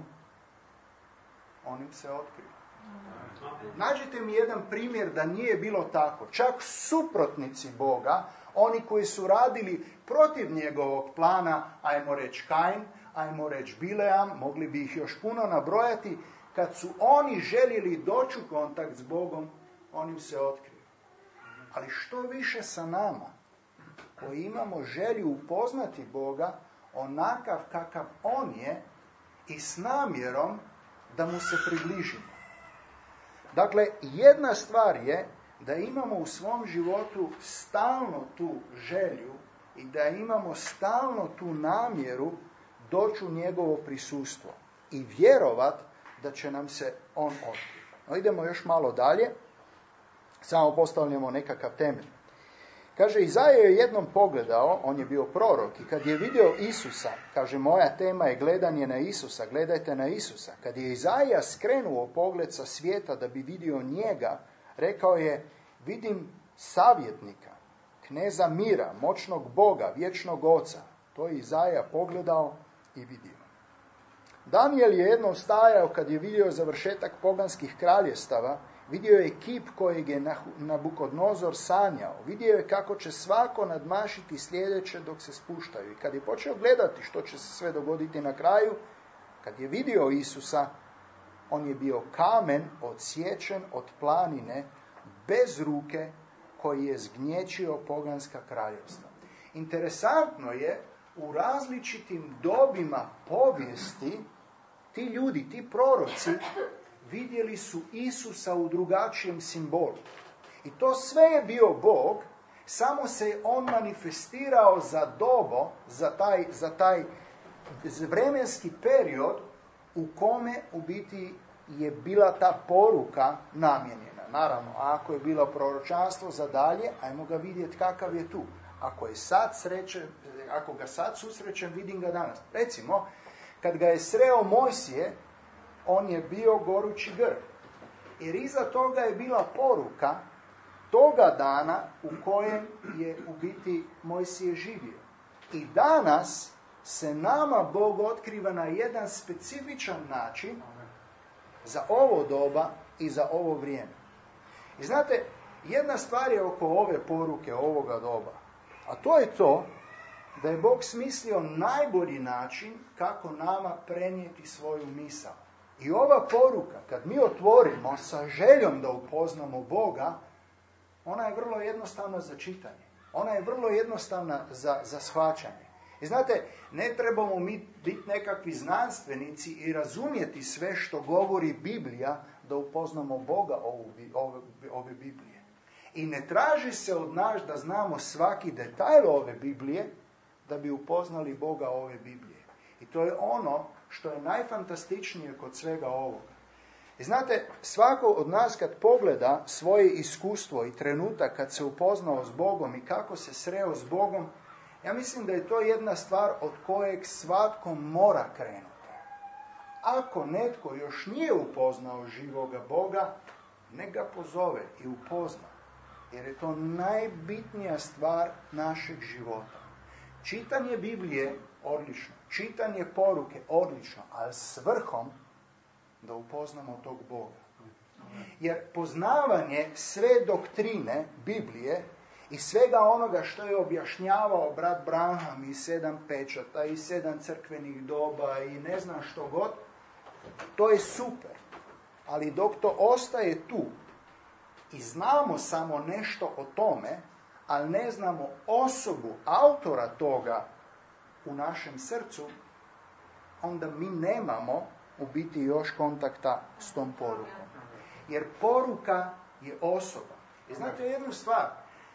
on im se otkrije. Nađite mi jedan primjer da nije bilo tako. Čak suprotnici Boga, oni koji su radili protiv njegovog plana, ajmo reći Kain, ajmo reći Bileam, mogli bi ih još puno nabrojati, kad su oni željeli doći u kontakt s Bogom, on im se otkrije. Ali što više sa nama, koji imamo želju upoznati Boga onakav kakav on je i s namjerom da mu se približimo. Dakle, jedna stvar je da imamo u svom životu stalno tu želju i da imamo stalno tu namjeru doći u njegovo prisustvo i vjerovat da će nam se on otkriti. No, idemo još malo dalje, samo postavljamo nekakav temelj. Kaže, Izaija je jednom pogledao, on je bio prorok, i kad je vidio Isusa, kaže, moja tema je gledanje na Isusa, gledajte na Isusa. Kad je Izaija skrenuo pogled sa svijeta da bi vidio njega, rekao je, vidim savjetnika, kneza mira, moćnog Boga, vječnog Oca. To je Izaija pogledao i vidio. Danijel je jednom stajao kad je vidio završetak poganskih kraljestava, vidio je kip kojeg je Nabukodnozor sanjao. Vidio je kako će svako nadmašiti sljedeće dok se spuštaju. I kad je počeo gledati što će se sve dogoditi na kraju, kad je vidio Isusa, on je bio kamen odsječen od planine, bez ruke, koji je zgnječio poganska kraljevstva. Interesantno je, u različitim dobima povijesti, ti ljudi, ti proroci, vidjeli su Isusa u drugačijem simbolu. I to sve je bio Bog Samo se on manifestirao za taj vremenski period u kome u biti je bila ta poruka namijenjena. Naravno, ako je bilo proročanstvo za dalje, ajmo ga vidjeti kakav je tu. Ako ga sad susrećem, vidim ga danas. Recimo, kad ga je sreo Mojsije, on je bio gorući grb. Jer iza toga je bila poruka toga dana u kojem je u biti Mojsije živio. I danas se nama Bog otkriva na jedan specifičan način za ovo doba i za ovo vrijeme. I znate, jedna stvar je oko ove poruke, ovoga doba. A to je to da je Bog smislio najbolji način kako nama prenijeti svoju misao. I ova poruka, kad mi otvorimo sa željom da upoznamo Boga, ona je vrlo jednostavna za čitanje. Ona je vrlo jednostavna za shvaćanje. I znate, ne trebamo mi biti nekakvi znanstvenici i razumjeti sve što govori Biblija da upoznamo Boga ove Biblije. I ne traži se od nas da znamo svaki detalj ove Biblije da bi upoznali Boga ove Biblije. I to je ono što je najfantastičnije kod svega ovoga. I znate, svako od nas kad pogleda svoje iskustvo i trenutak kad se upoznao s Bogom i kako se sreo s Bogom, ja mislim da je to jedna stvar od kojeg svatko mora krenuti. Ako netko još nije upoznao živoga Boga, nek ga pozove i upozna. Jer je to najbitnija stvar našeg života. Čitanje Biblije, odlično. Čitanje poruke, odlično. Ali s vrhom da upoznamo tog Boga. Jer poznavanje sve doktrine Biblije i svega onoga što je objašnjavao brat Branham i 7 pečata i 7 crkvenih doba i ne znam što god, to je super. Ali dok to ostaje tu i znamo samo nešto o tome, ali ne znamo osobu autora toga u našem srcu, onda mi nemamo u biti još kontakta s tom porukom. Jer poruka je osoba. I znate jednu stvar,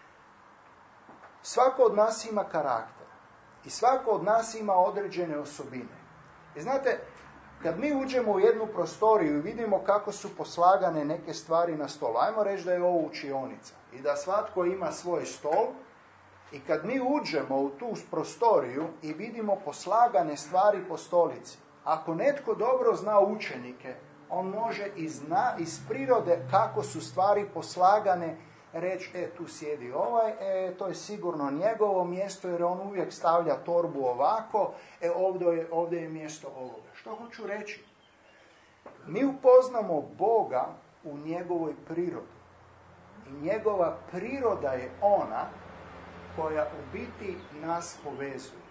svako od nas ima karakter i svako od nas ima određene osobine. I znate, kad mi uđemo u jednu prostoriju i vidimo kako su poslagane neke stvari na stolu, ajmo reći da je ovo učionica i da svatko ima svoj stol, i kad mi uđemo u tu prostoriju i vidimo poslagane stvari po stolici, ako netko dobro zna učenike, on može iz prirode kako su stvari poslagane reći, tu sjedi ovaj, to je sigurno njegovo mjesto jer on uvijek stavlja torbu ovako, ovdje je mjesto ovoga. Što hoću reći? Mi upoznamo Boga u njegovoj prirodi. I njegova priroda je ona koja u biti nas povezuje.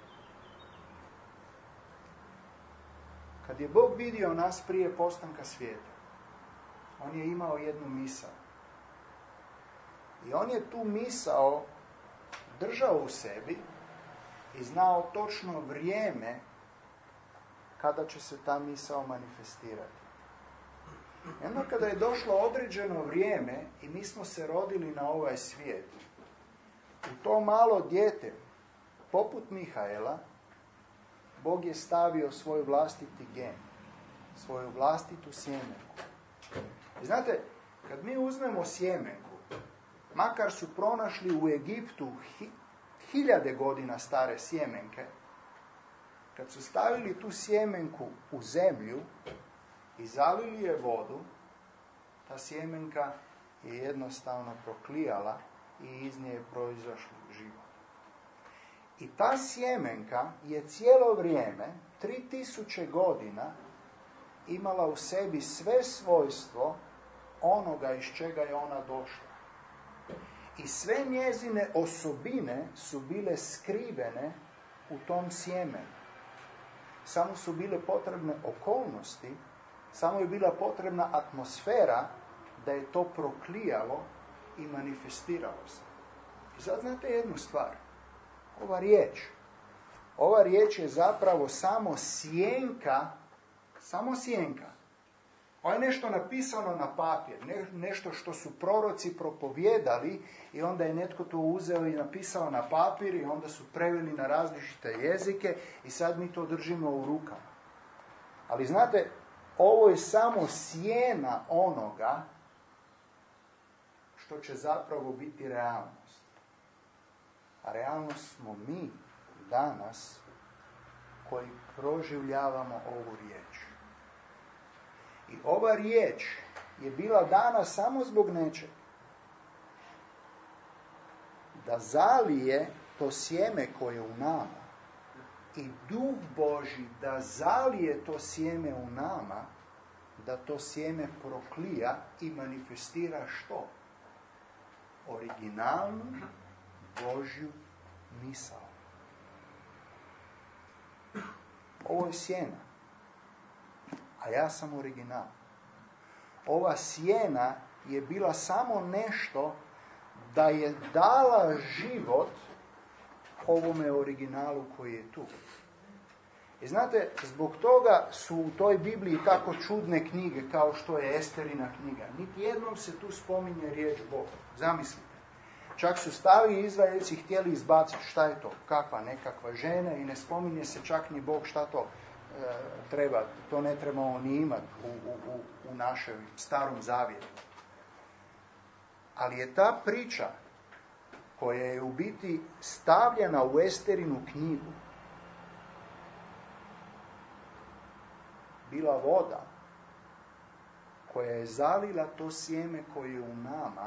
Kad je Bog vidio nas prije postanka svijeta, on je imao jednu misao. I on je tu misao držao u sebi i znao točno vrijeme kada će se ta misao manifestirati. I onda kada je došlo određeno vrijeme i mi smo se rodili na ovaj svijet, u to malo dijete, poput Mihaela, Bog je stavio svoj vlastiti gen, svoju vlastitu sjemenku. I znate, kad mi uzmemo sjemenku, makar su pronašli u Egiptu 1000 godina stare sjemenke, kad su stavili tu sjemenku u zemlju i zalili je vodu, ta sjemenka je jednostavno proklijala i iz nje je proizašao život. I ta sjemenka je cijelo vrijeme, 3000 godina, imala u sebi sve svojstvo onoga iz čega je ona došla. I sve njezine osobine su bile skrivene u tom sjemenu. Samo su bile potrebne okolnosti, samo je bila potrebna atmosfera da je to proklijalo i manifestiralo se. I sad znate jednu stvar. Ova riječ je zapravo samo sjenka Ovo je nešto napisano na papir, nešto što su proroci propovijedali i onda je netko to uzeo i napisao na papir i onda su preveli na različite jezike i sad mi to držimo u rukama. Ali znate, ovo je samo sjena onoga što će zapravo biti realnost. A realnost smo mi danas koji proživljavamo ovu riječ. I ova riječ je bila dana samo zbog nečeg. Da zalije to sjeme koje je u nama i Duh Božji da zalije to sjeme u nama, da to sjeme proklija i manifestira što? Originalnu Božju misao. Ovo je sjena, a ja sam original. Ova sjena je bila samo nešto da je dala život ovome originalu koji je tu. I znate, zbog toga su u toj Bibliji tako čudne knjige kao što je Esterina knjiga. Niti jednom se tu spominje riječ Bog. Zamislite. Čak su stari Izraelci htjeli izbaciti šta je to, kakva nekakva žena i ne spominje se čak ni Bog šta to treba. To ne trebamo ni imati u našem starom zavjetu. Ali je ta priča koja je u biti stavljena u Esterinu knjigu bila voda koja je zalila to sjeme koje je u nama,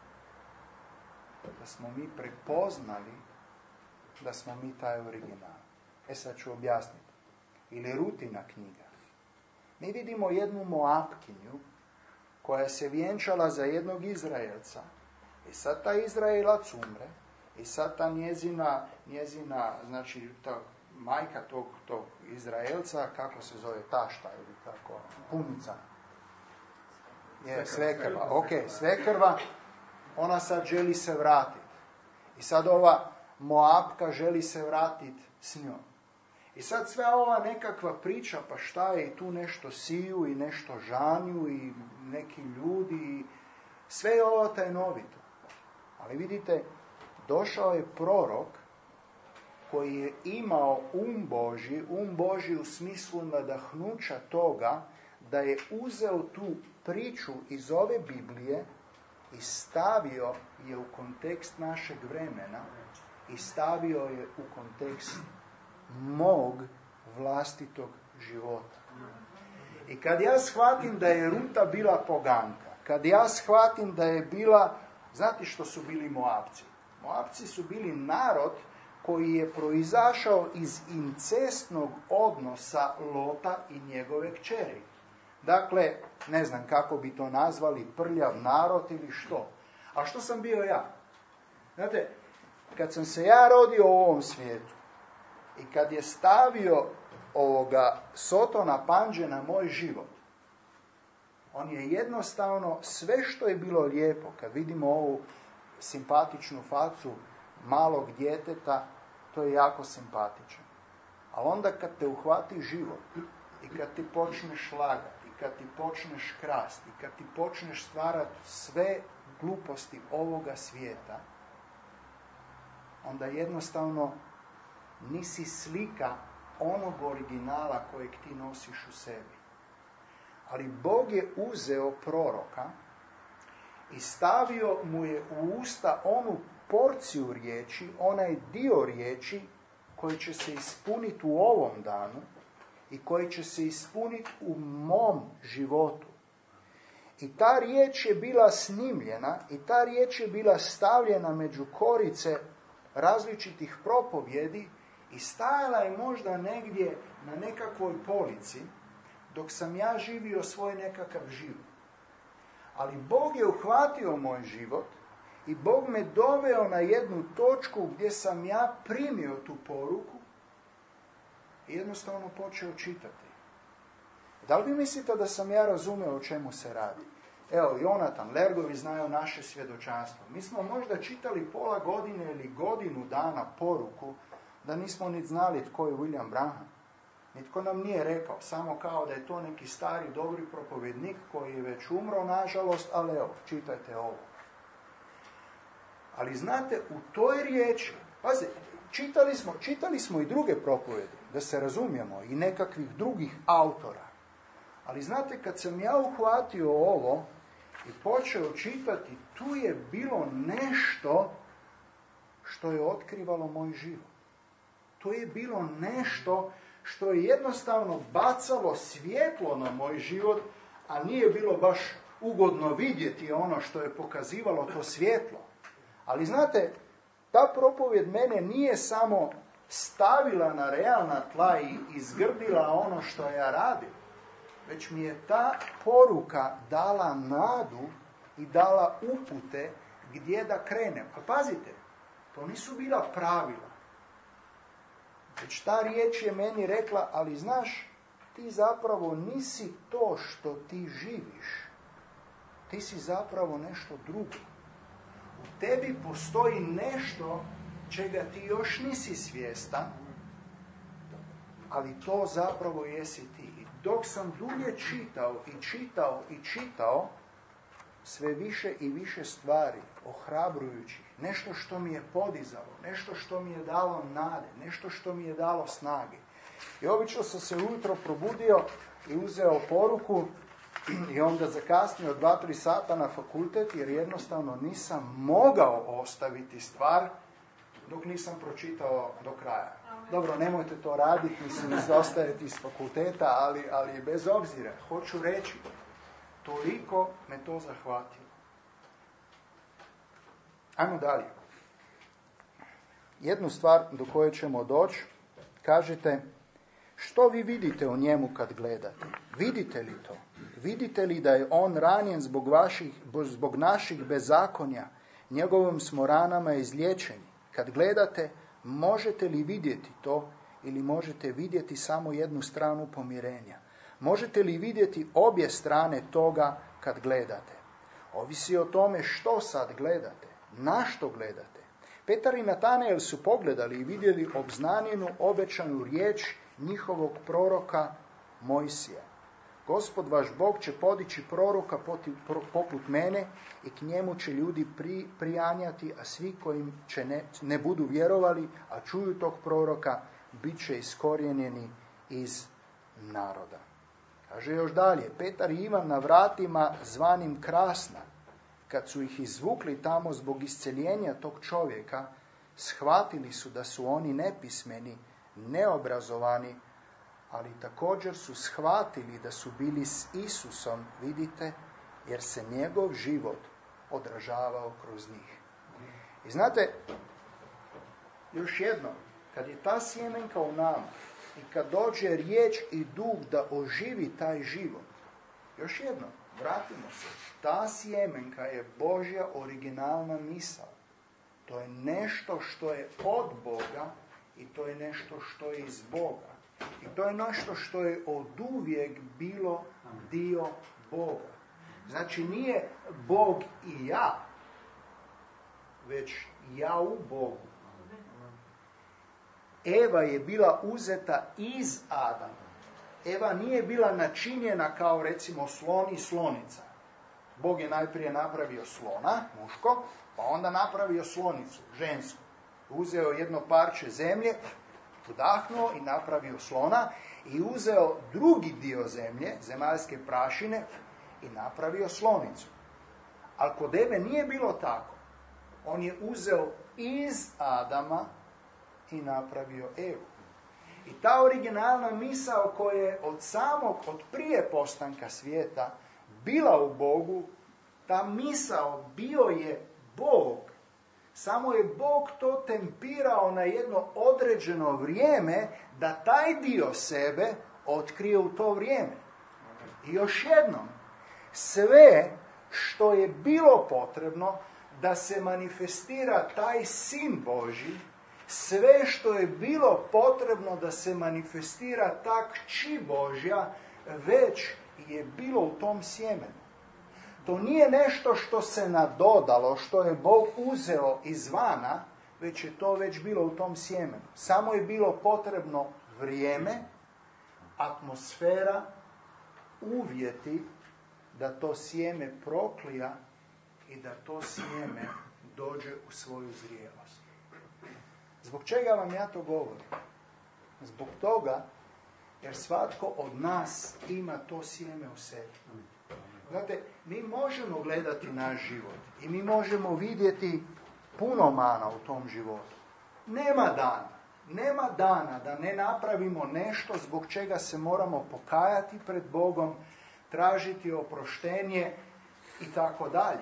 da smo mi prepoznali da smo mi taj original. Sad ću objasniti. Ili Rutina knjiga. Mi vidimo jednu Moapkinju koja se vjenčala za jednog Izraelca. I sad ta Izraelac umre. I sad ta njezina znači ta majka tog Izraelca, kako se zove, tašta ili tako, punica. Je, svekrva. Ok, svekrva. Ona sad želi se vratiti. I sad ova Moapka želi se vratiti s njom. I sad sve ova nekakva priča, pa šta je, i tu nešto siju i nešto žanju i neki ljudi, sve je ovo tajnovito. Ali vidite, došao je prorok koji je imao um Božji u smislu nadahnuća toga da je uzeo tu priču iz ove Biblije i stavio je u kontekst našeg vremena i stavio je u kontekst mog vlastitog života. I kad ja shvatim da je Ruta bila poganka, kad ja shvatim da je bila, znate što su bili Moapci? Moapci su bili narod koji je proizašao iz incestnog odnosa Lota i njegove kćeri. Dakle, ne znam kako bi to nazvali, prljav narod ili što. A što sam bio ja? Znate, kad sam se ja rodio u ovom svijetu i kad je stavio ovoga Sotona Panđe na moj život, on je jednostavno sve što je bilo lijepo, kad vidimo ovu simpatičnu facu malog djeteta, to je jako simpatično. Ali onda kad te uhvati život i kad ti počneš lagati, kad ti počneš krasti, kad ti počneš stvarati sve gluposti ovoga svijeta, onda jednostavno nisi slika onog originala kojeg ti nosiš u sebi. Ali Bog je uzeo proroka i stavio mu je u usta onu porciju riječi, onaj dio riječi koji će se ispuniti u ovom danu i koji će se ispuniti u mom životu. I ta riječ je bila snimljena i ta riječ je bila stavljena među korice različitih propovjedi i stajala je možda negdje na nekakvoj polici dok sam ja živio svoj nekakav život. Ali Bog je uhvatio moj život i Bog me doveo na jednu točku gdje sam ja primio tu poruku i jednostavno počeo čitati. Da li vi mislite da sam ja razumio o čemu se radi? Evo, Jonatan, Lergovi znaju naše svjedočanstvo. Mi smo možda čitali pola godine ili godinu dana poruku da nismo ni znali tko je William Branham. Nitko nam nije rekao, samo kao da je to neki stari dobri propovjednik koji je već umro, nažalost, ali evo, čitajte ovo. Ali znate, u toj riječi, pazite, čitali smo i druge propovjede, da se razumijemo, i nekakvih drugih autora. Ali znate, kad sam ja uhvatio ovo i počeo čitati, tu je bilo nešto što je otkrivalo moj život. To je bilo nešto što je jednostavno bacalo svjetlo na moj život, a nije bilo baš ugodno vidjeti ono što je pokazivalo to svjetlo. Ali znate, ta propovjed mene nije samo stavila na realna tla i izgrdila ono što ja radim, već mi je ta poruka dala nadu i dala upute gdje da krenem. A pazite, to nisu bila pravila. Već ta riječ je meni rekla, ali znaš, ti zapravo nisi to što ti živiš. Ti si zapravo nešto drugo. U tebi postoji nešto čega ti još nisi svjestan, ali to zapravo jesi ti. I dok sam dulje čitao, sve više i više stvari ohrabrujućih, nešto što mi je podizalo, nešto što mi je dalo nade, nešto što mi je dalo snage. I obično sam se ujutro probudio i uzeo poruku i onda zakasnio 2-3 sata na fakultet, jer jednostavno nisam mogao ostaviti stvar dok nisam pročitao do kraja. Dobro, nemojte to raditi, mislim, izostajete iz fakulteta, ali bez obzira, hoću reći, toliko me to zahvatilo. Ajmo dalje. Jednu stvar do koje ćemo doći, kažete, što vi vidite o njemu kad gledate? Vidite li to? Vidite li da je on ranjen zbog naših bezakonja? Njegovim smo ranama izliječeni. Kad gledate, možete li vidjeti to ili možete vidjeti samo jednu stranu pomirenja? Možete li vidjeti obje strane toga kad gledate? Ovisi o tome što sad gledate, na što gledate. Petar i Natanael su pogledali i vidjeli obznanjenu, obećanu riječ njihovog proroka Mojsija. Gospod vaš Bog će podići proroka poput mene i k njemu će ljudi prijanjati, a svi koji ne budu vjerovali, a čuju tog proroka, bit će iskorijenjeni iz naroda. Kaže još dalje, Petar i Ivan na vratima zvanim Krasna, kad su ih izvukli tamo zbog isceljenja tog čovjeka, shvatili su da su oni nepismeni, neobrazovani, ali također su shvatili da su bili s Isusom, vidite, jer se njegov život odražavao kroz njih. I znate, još jedno, kad je ta sjemenka u nama i kad dođe riječ i duh da oživi taj život, još jedno, vratimo se, ta sjemenka je Božja originalna misao. To je nešto što je od Boga i to je nešto što je iz Boga. I to je nešto što je oduvijek bilo dio Boga. Znači nije Bog i ja, već ja u Bogu. Eva je bila uzeta iz Adama. Eva nije bila načinjena kao recimo slon i slonica. Bog je najprije napravio slona, muško, pa onda napravio slonicu, žensku. Uzeo jedno parče zemlje, udahnuo i napravio slona i uzeo drugi dio zemlje, zemaljske prašine, i napravio slonicu. Ali kod Eve nije bilo tako. On je uzeo iz Adama i napravio Evu. I ta originalna misao koja je od prije postanka svijeta bila u Bogu, ta misao bio je Bog. Samo je Bog to tempirao na jedno određeno vrijeme da taj dio sebe otkrije u to vrijeme. I još jednom, sve što je bilo potrebno da se manifestira taj Sin Božji, sve što je bilo potrebno da se manifestira ta kći Božja, već je bilo u tom sjemenu. To nije nešto što se nadodalo, što je Bog uzeo izvana, već je to već bilo u tom sjemenu. Samo je bilo potrebno vrijeme atmosfera, uvjeti da to sjeme proklija i da to sjeme dođe u svoju zrijelost. Zbog čega vam ja to govorim? Zbog toga jer svatko od nas ima to sjeme u sebi. Znate, mi možemo gledati naš život i mi možemo vidjeti puno mana u tom životu. Nema dana da ne napravimo nešto zbog čega se moramo pokajati pred Bogom, tražiti oproštenje i tako dalje.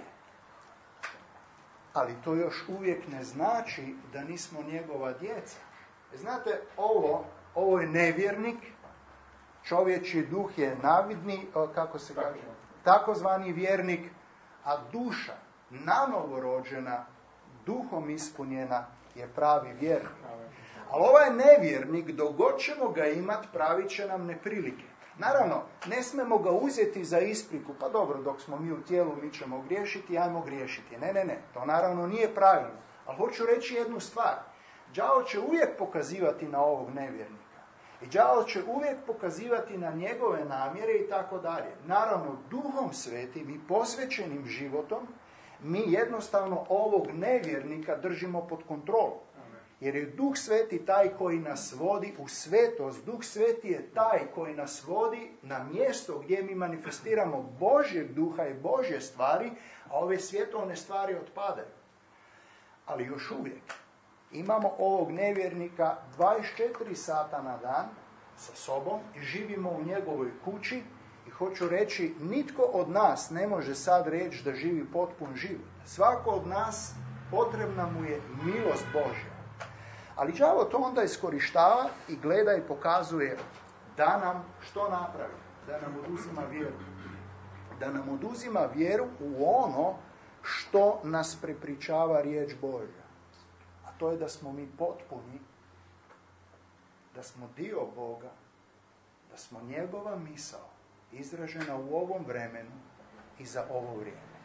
Ali to još uvijek ne znači da nismo njegova djeca. Znate, ovo je nevjernik, čovječji duh je navidni, kako se kaže, takozvani vjernik, a duša, nanovorođena, duhom ispunjena, je pravi vjernik. Ali ovaj nevjernik, dok god ćemo ga imat, pravit će nam neprilike. Naravno, ne smemo ga uzeti za ispriku, pa dobro, dok smo mi u tijelu, mi ćemo griješiti, ajmo griješiti. Ne, to naravno nije pravilno. Ali hoću reći jednu stvar. Đavo će uvijek pokazivati na ovog nevjernika. I đavo će uvijek pokazivati na njegove namjere i tako dalje. Naravno, Duhom Svetim i posvećenim životom, mi jednostavno ovog nevjernika držimo pod kontrolom. Jer je Duh Sveti taj koji nas vodi u svetost. Duh Sveti je taj koji nas vodi na mjesto gdje mi manifestiramo Božjeg duha i Božje stvari, a ove svjetovne stvari otpadaju. Ali još uvijek imamo ovog nevjernika 24 sata na dan sa sobom i živimo u njegovoj kući i hoću reći, nitko od nas ne može sad reći da živi potpun život. Svako od nas potrebna mu je milost Božja. Ali đavo to onda iskorištava i gleda i pokazuje da nam što napravi? Da nam oduzima vjeru. Da nam oduzima vjeru u ono što nas prepričava riječ Božja. A to je da smo mi potpuni, da smo dio Boga, da smo njegova misao izražena u ovom vremenu i za ovo vrijeme.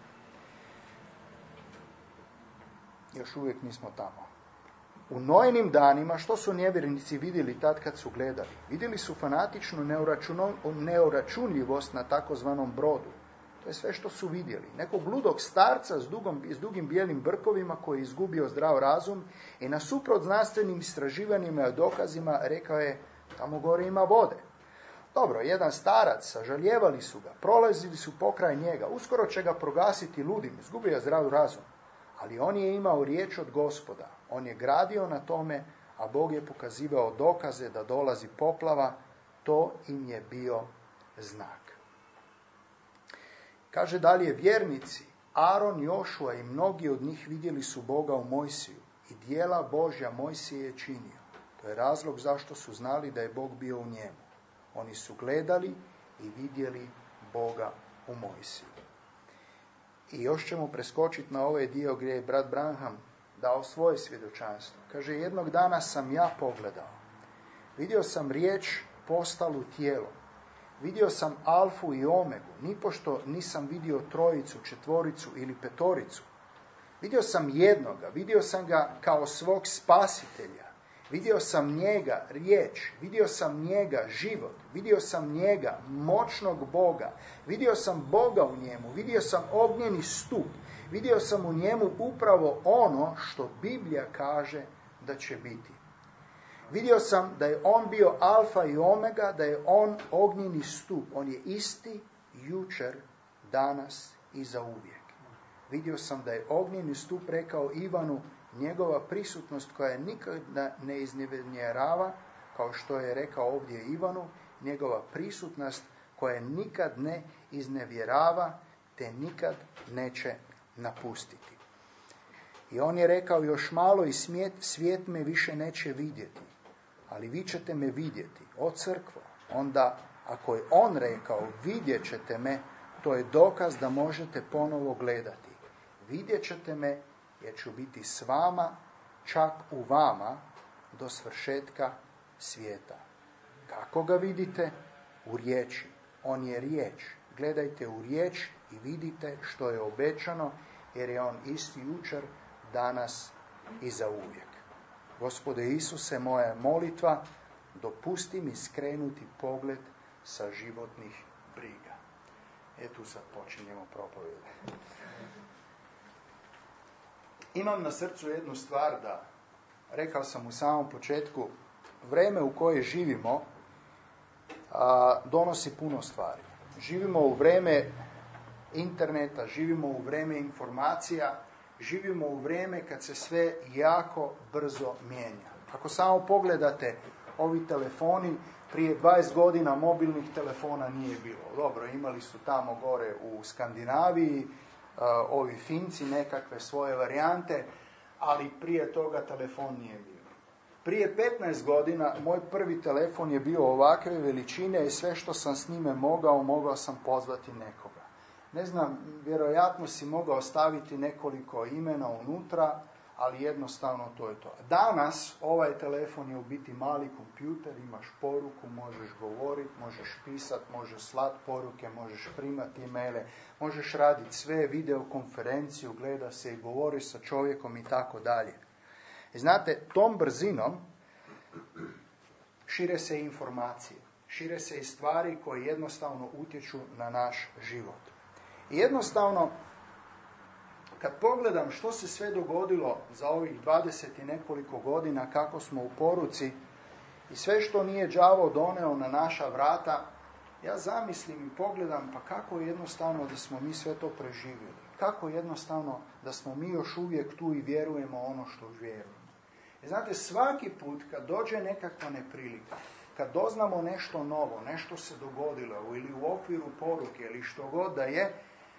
Još uvijek nismo tamo. U Nojinim danima, što su nevjernici vidjeli tad kad su gledali? Vidjeli su fanatičnu neuračunljivost na takozvanom brodu. To je sve što su vidjeli. Nekog ludog starca s dugim bijelim brkovima koji je izgubio zdrav razum i nasuprot znanstvenim istraživanjima i dokazima rekao je, tamo gore ima vode. Dobro, jedan starac, sažaljevali su ga, prolazili su pokraj njega, uskoro će ga proglasiti ludim, izgubio je zdrav razum. Ali on je imao riječ od Gospoda. On je gradio na tome, a Bog je pokazivao dokaze da dolazi poplava. To im je bio znak. Kaže dalje, vjernici, Aron, Jošua i mnogi od njih vidjeli su Boga u Mojsiju i djela Božja Mojsije je činio. To je razlog zašto su znali da je Bog bio u njemu. Oni su gledali i vidjeli Boga u Mojsiju. I još ćemo preskočiti na ovaj dio gdje je brat Branham dao svoje svjedočanstvo. Kaže, jednog dana sam ja pogledao. Vidio sam riječ postalu tijelom. Vidio sam alfu i omegu. Nipošto nisam vidio trojicu, četvoricu ili petoricu. Vidio sam jednoga. Vidio sam ga kao svog spasitelja. Vidio sam njega, riječ. Vidio sam njega, život. Vidio sam njega, moćnog Boga. Vidio sam Boga u njemu. Vidio sam ognjeni stup. Vidio sam u njemu upravo ono što Biblija kaže da će biti. Vidio sam da je on bio alfa i omega, da je on ognjeni stup. On je isti jučer, danas i zauvijek. Vidio sam da je ognjeni stup rekao Ivanu, njegova prisutnost koja nikada ne iznevjerava, kao što je rekao ovdje Ivanu, njegova prisutnost koja nikad ne iznevjerava, te nikad neće napustiti. I on je rekao, još malo i svijet me više neće vidjeti, ali vi ćete me vidjeti, o crkvo. Onda, ako je on rekao, vidjet ćete me, to je dokaz da možete ponovo gledati. Vidjet ćete me, jer ću biti s vama, čak u vama, do svršetka svijeta. Kako ga vidite? U riječi. On je riječ. Gledajte u riječ i vidite što je obećano, jer je on isti jučer, danas i zauvijek. Gospode Isuse, moja molitva dopusti mi skrenuti pogled sa životnih briga. Tu sad počinjemo propovjed. Imam na srcu jednu stvar da, rekao sam u samom početku, vrijeme u koje živimo donosi puno stvari. Živimo u vrijeme interneta, živimo u vrijeme informacija, živimo u vrijeme kad se sve jako brzo mijenja. Ako samo pogledate ovi telefoni, prije 20 godina mobilnih telefona nije bilo. Dobro, imali su tamo gore u Skandinaviji, ovi Finci nekakve svoje varijante, ali prije toga telefon nije bio. Prije 15 godina moj prvi telefon je bio ovakve veličine i sve što sam s njime mogao sam pozvati nekoga. Ne znam, vjerojatno si mogao staviti nekoliko imena unutra, ali jednostavno to je to. Danas ovaj telefon je u biti mali kompjuter, imaš poruku, možeš govoriti, možeš pisati, možeš slati poruke, možeš primati e-maile, možeš raditi sve, videokonferenciju, gleda se i govori sa čovjekom i tako dalje. I znate, tom brzinom šire se informacije, šire se i stvari koje jednostavno utječu na naš život. I jednostavno, kad pogledam što se sve dogodilo za ovih 20 i nekoliko godina, kako smo u poruci i sve što nije đavo doneo na naša vrata, ja zamislim i pogledam pa kako je jednostavno da smo mi sve to preživjeli. Kako jednostavno da smo mi još uvijek tu i vjerujemo ono što vjerujemo. I znate, svaki put kad dođe nekakva neprilika, kad doznamo nešto novo, nešto se dogodilo ili u okviru poruke ili što god da je,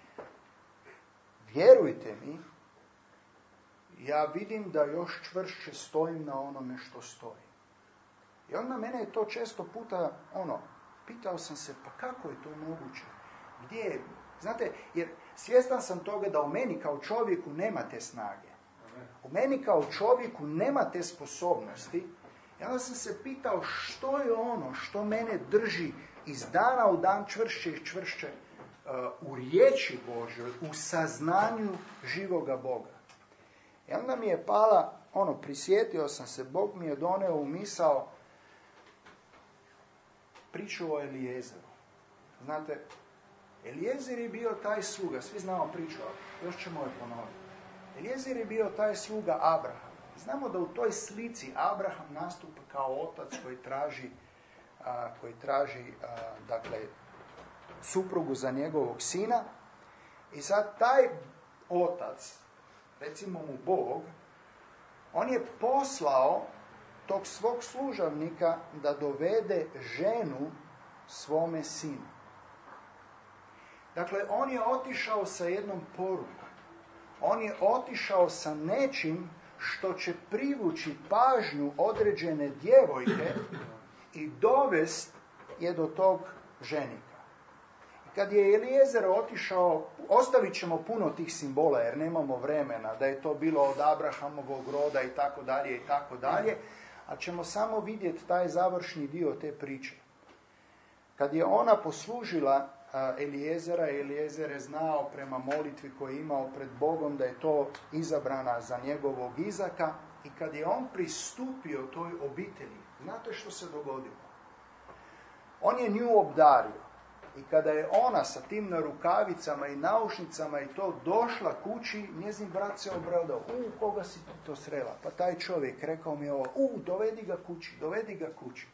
vjerujte mi, ja vidim da još čvršće stojim na onome što stoji. I onda mene je to često puta, pitao sam se, pa kako je to moguće? Gdje je? Znate, jer svjestan sam toga da u meni kao čovjeku nema te snage. U meni kao čovjeku nema te sposobnosti. I onda sam se pitao što je ono što mene drži iz dana u dan čvršće i čvršće u riječi Božjoj, u saznanju živoga Boga. I onda mi je pala, prisjetio sam se, Bog mi je doneo u misao priču o Elijezeru. Znate, Elijezer je bio taj sluga, svi znamo priču, još ćemo je ponoviti. Elijezer je bio taj sluga Abrahama. Znamo da u toj slici Abraham nastupa kao otac koji traži suprugu za njegovog sina. I sad taj otac, recimo mu Bog, on je poslao tog svog služavnika da dovede ženu svome sinu. Dakle, on je otišao sa jednom porukom. On je otišao sa nečim što će privući pažnju određene djevojke i dovest je do tog ženika. I kad je Elijezer otišao, ostavit ćemo puno tih simbola jer nemamo vremena, da je to bilo od Abrahamovog roda i tako dalje, a ćemo samo vidjeti taj završni dio te priče. Kad je ona poslužila Elijezera, Elijezer je znao prema molitvi koju je imao pred Bogom da je to izabrana za njegovog Izaka, i kad je on pristupio toj obitelji, znate što se dogodilo? On je nju obdario i kada je ona sa tim na rukavicama i naušnicama i to došla kući, njezin brat se obradao. Koga si ti to srela? Pa taj čovjek, rekao mi je ovo, dovedi ga kući.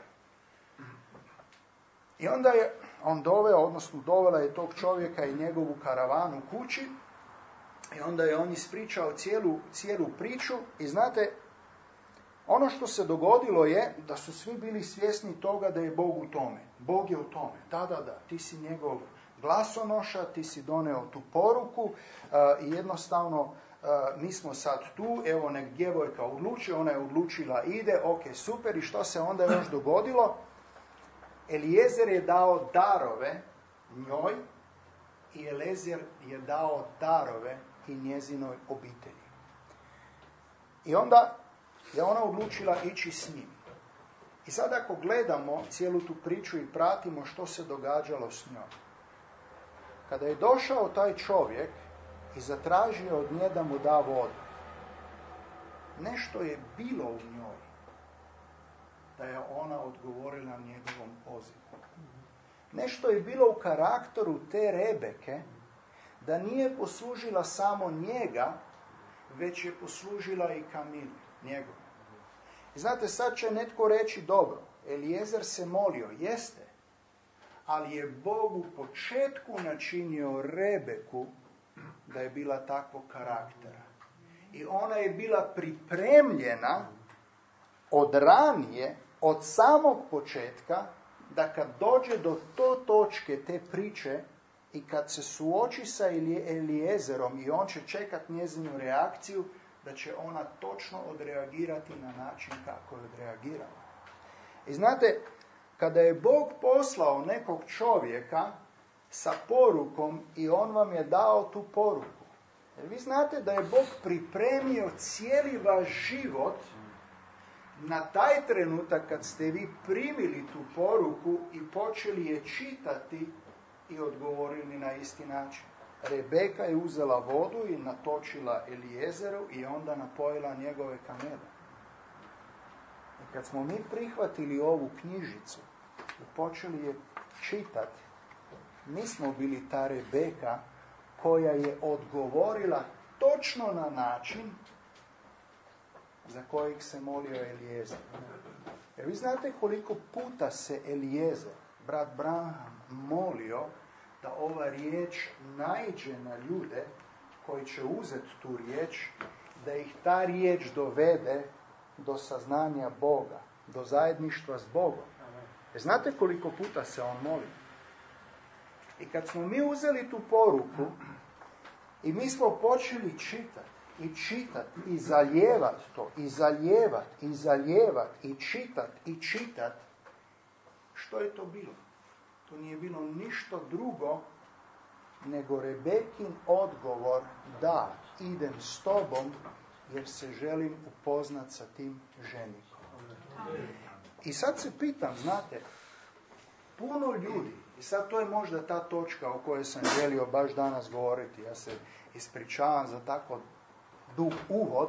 I onda je on dovela je tog čovjeka i njegovu karavanu kući i onda je on ispričao cijelu priču i znate, ono što se dogodilo je da su svi bili svjesni toga da je Bog u tome. Bog je u tome. Da, ti si njegov glasonoša, ti si doneo tu poruku i jednostavno mi smo sad tu, evo nek djevojka odluči, ona je odlučila ide, ok, super, i što se onda još dogodilo? Elijezer je dao darove njoj i Elijezer je dao darove i njezinoj obitelji. I onda je ona odlučila ići s njim. I sad ako gledamo cijelu tu priču i pratimo što se događalo s njom. Kada je došao taj čovjek i zatražio od nje da mu da vodu, nešto je bilo u njoj. da je ona odgovorila njegovom pozivu. Nešto je bilo u karakteru te Rebeke, da nije poslužila samo njega, već je poslužila i Kamilu, njegovu. I znate, sad će netko reći, dobro, Eliezer se molio, jeste, ali je Bog u početku načinio Rebeku da je bila takvog karaktera. I ona je bila pripremljena od ranije, od samog početka, da kad dođe do točke te priče i kad se suoči sa Eliezerom i on će čekati njezinu reakciju, da će ona točno odreagirati na način kako je odreagirala. I znate, kada je Bog poslao nekog čovjeka sa porukom i on vam je dao tu poruku, jer vi znate da je Bog pripremio cijeli vaš život na taj trenutak kad ste vi primili tu poruku i počeli je čitati i odgovorili na isti način. Rebeka je uzela vodu i natočila Eliezeru i onda napojila njegove kamele. I kad smo mi prihvatili ovu knjižicu i počeli je čitati, mi smo bili ta Rebeka koja je odgovorila točno na način za kojeg se molio Eliezer. Jer vi znate koliko puta se Eliezer, brat Branham, molio da ova riječ naiđe na ljude koji će uzeti tu riječ, da ih ta riječ dovede do saznanja Boga, do zajedništva s Bogom. Jer znate koliko puta se on molio? I kad smo mi uzeli tu poruku i mi smo počeli čitati i zalijevati to, i zalijevati i čitati, što je to bilo? To nije bilo ništa drugo nego Rebekin odgovor, da, idem s tobom jer se želim upoznat sa tim ženikom. I sad se pitam, znate, puno ljudi, i sad to je možda ta točka o kojoj sam želio baš danas govoriti, ja se ispričavam za tako dug uvod,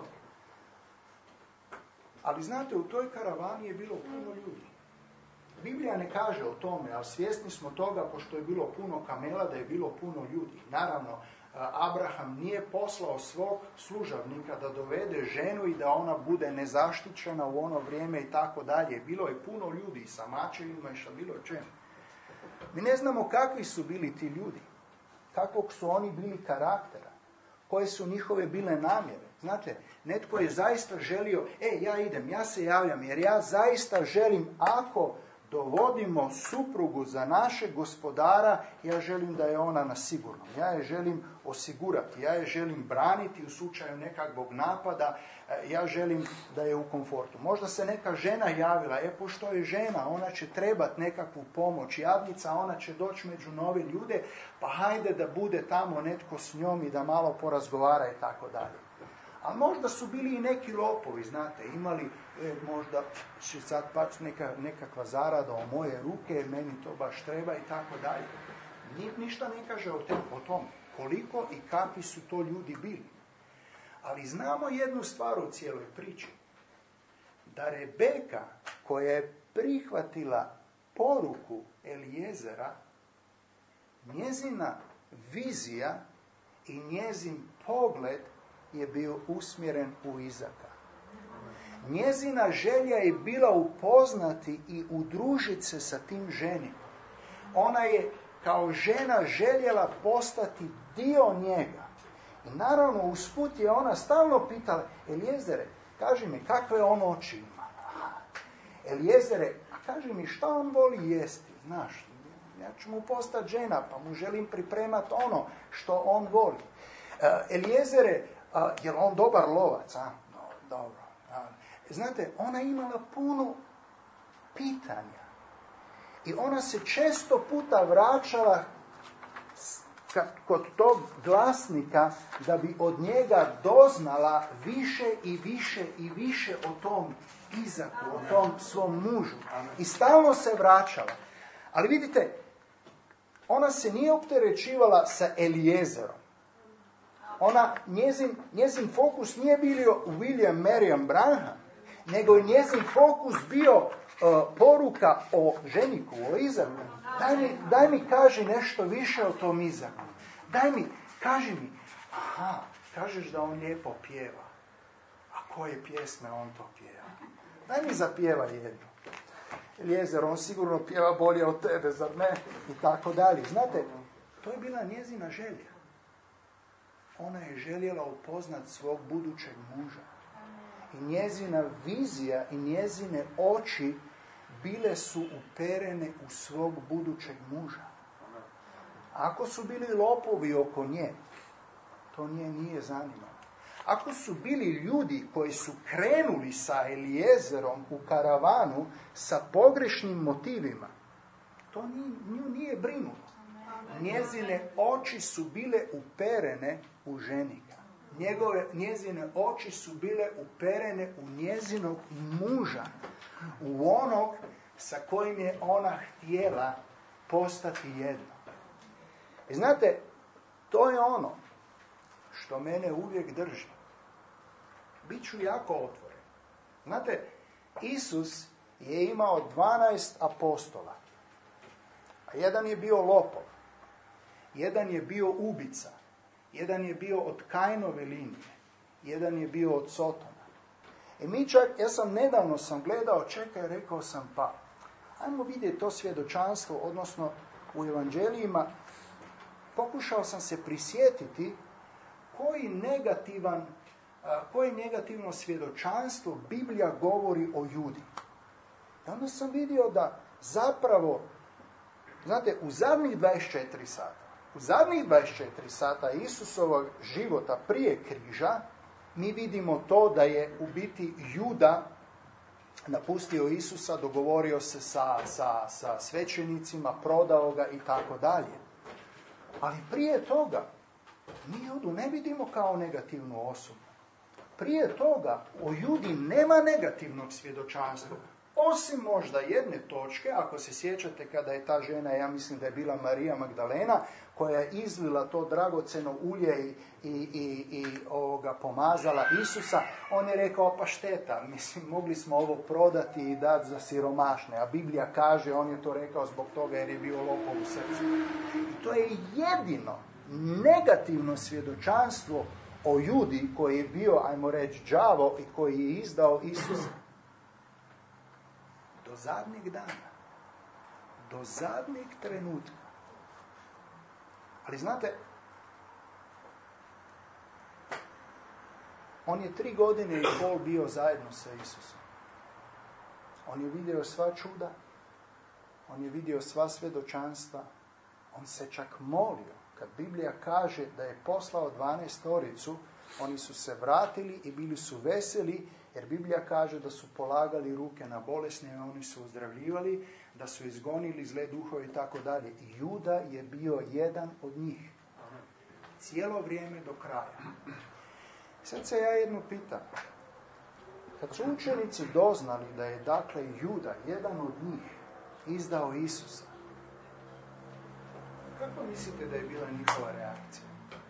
ali znate, u toj karavani je bilo puno ljudi. Biblija ne kaže o tome, ali svjesni smo toga, pošto je bilo puno kamela, da je bilo puno ljudi. Naravno, Abraham nije poslao svog služavnika da dovede ženu i da ona bude nezaštićena u ono vrijeme i tako dalje. Bilo je puno ljudi i sa mačevima i sa bilo čemu. Mi ne znamo kakvi su bili ti ljudi, kakvog su oni bili karaktera, koje su njihove bile namjere. Znate, netko je zaista želio, ja idem, ja se javljam, jer ja zaista želim, ako dovodimo suprugu za našeg gospodara, ja želim da je ona na sigurnom. Ja je želim osigurati, ja je želim braniti u slučaju nekakvog napada, ja želim da je u komfortu. Možda se neka žena javila, pošto je žena, ona će trebati nekakvu pomoć, javnica, ona će doći među nove ljude, pa hajde da bude tamo netko s njom i da malo porazgovara i tako dalje. A možda su bili i neki lopovi, znate, imali možda će sad pač nekakva zarada o moje ruke, meni to baš treba i tako dalje. Ništa ne kaže o tom koliko i kakvi su to ljudi bili. Ali znamo jednu stvar u cijeloj priči. Da Rebeka, koja je prihvatila poruku Eliezera, njezina vizija i njezin pogled je bio usmjeren u Izaka. Njezina želja je bila upoznati i udružiti se sa tim ženikom. Ona je kao žena željela postati dio njega. I naravno usput je ona stalno pitala, Eliezere, kaži mi kakve on oči ima. Eliezere, a kaži mi šta on voli jesti, znaš, ja ću mu postati žena, pa mu želim pripremati ono što on voli. Eliezere, je li on dobar lovac? No, dobro. Znate, ona je imala puno pitanja. I ona se često puta vraćala kod tog glasnika da bi od njega doznala više i više i više o tom Izaku, o tom svom mužu. I stalno se vraćala. Ali vidite, ona se nije opterećivala sa Eliezerom. Njezin fokus nije bio William Marion Branham, nego je njezin fokus bio poruka o ženiku, o Izaku. Daj mi kaži nešto više o tom Izaku. Kaži mi, kažeš da on lijepo pjeva. A koje pjesme on to pjeva? Daj mi zapjeva jednu. Eliezer, on sigurno pjeva bolje od tebe, zar ne? I tako dalje. Znate, to je bila njezina želja. Ona je željela upoznat svog budućeg muža. I njezina vizija i njezine oči bile su uperene u svog budućeg muža. Ako su bili lopovi oko nje, to nje nije zanimalo. Ako su bili ljudi koji su krenuli sa Eliezerom u karavanu sa pogrešnim motivima, to nju nije brinulo. Njezine oči su bile uperene u ženika. Njezine oči su bile uperene u njezinog muža, u onog sa kojim je ona htjela postati jedno. I znate, to je ono što mene uvijek drži. Biću jako otvoren. Znate, Isus je imao 12 apostola. A jedan je bio lopov. Jedan je bio ubica. Jedan je bio od Kainove linije. Jedan je bio od Sotona. I mi čak, nedavno sam gledao, rekao sam pa, ajmo vidjeti to svjedočanstvo, odnosno u evanđelijima, pokušao sam se prisjetiti koje negativno svjedočanstvo Biblija govori o Judi. I onda sam vidio da zapravo, znate, u zadnjih 24 sata Isusovog života prije križa, mi vidimo to da je u biti Juda napustio Isusa, dogovorio se sa svećenicima, prodao ga i tako dalje. Ali prije toga, mi Judu ne vidimo kao negativnu osobu. Prije toga o Judi nema negativnog svjedočanstva. Osim možda jedne točke, ako se sjećate kada je ta žena, ja mislim da je bila Marija Magdalena, koja je izlila to dragoceno ulje i pomazala Isusa, on je rekao, pa šteta, mogli smo ovo prodati i dati za siromašne. A Biblija kaže, on je to rekao zbog toga jer je bio lopov u srcu. I to je jedino negativno svjedočanstvo o Judi koji je bio, ajmo reći, đavo i koji je izdao Isusa. Do zadnjeg dana. Do zadnjeg trenutka. Ali znate, on je 3 godine i pol bio zajedno sa Isusom. On je vidio sva čuda, on je vidio sva svjedočanstva, on se čak molio. Kad Biblija kaže da je poslao 12, oni su se vratili i bili su veseli, jer Biblija kaže da su polagali ruke na bolesne i oni su ozdravljivali, da su izgonili zle duhove i tako dalje. I Juda je bio jedan od njih. Cijelo vrijeme do kraja. Sad se ja jedno pitam. Kad su učenici doznali da je dakle Juda, jedan od njih, izdao Isusa, kako mislite da je bila njihova reakcija?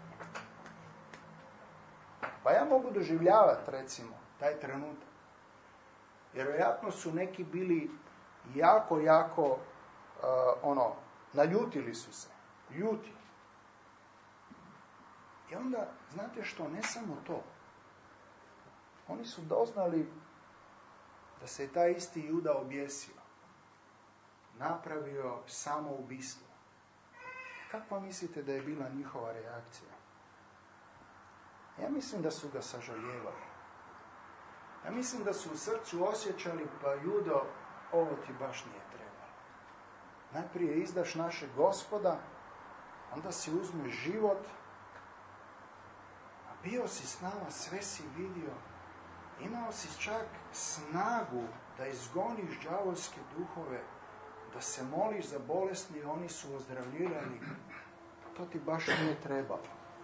Pa ja mogu doživljavati, recimo, taj trenutak. Vjerojatno su neki bili jako, naljutili su se. Ljuti. I onda, znate što, ne samo to. Oni su doznali da se taj isti Juda objesio. Napravio samoubistvo. Kako mislite da je bila njihova reakcija? Ja mislim da su ga sažaljevali. Ja mislim da su u srcu osjećali, pa Judo, ovo ti baš nije trebalo. Najprije izdaš našeg Gospoda, onda si uzmeš život, a bio si s nama, sve si vidio. Imao si čak snagu da izgoniš đavolske duhove, da se moliš za bolesni, oni su ozdravljivani. To ti baš nije trebalo.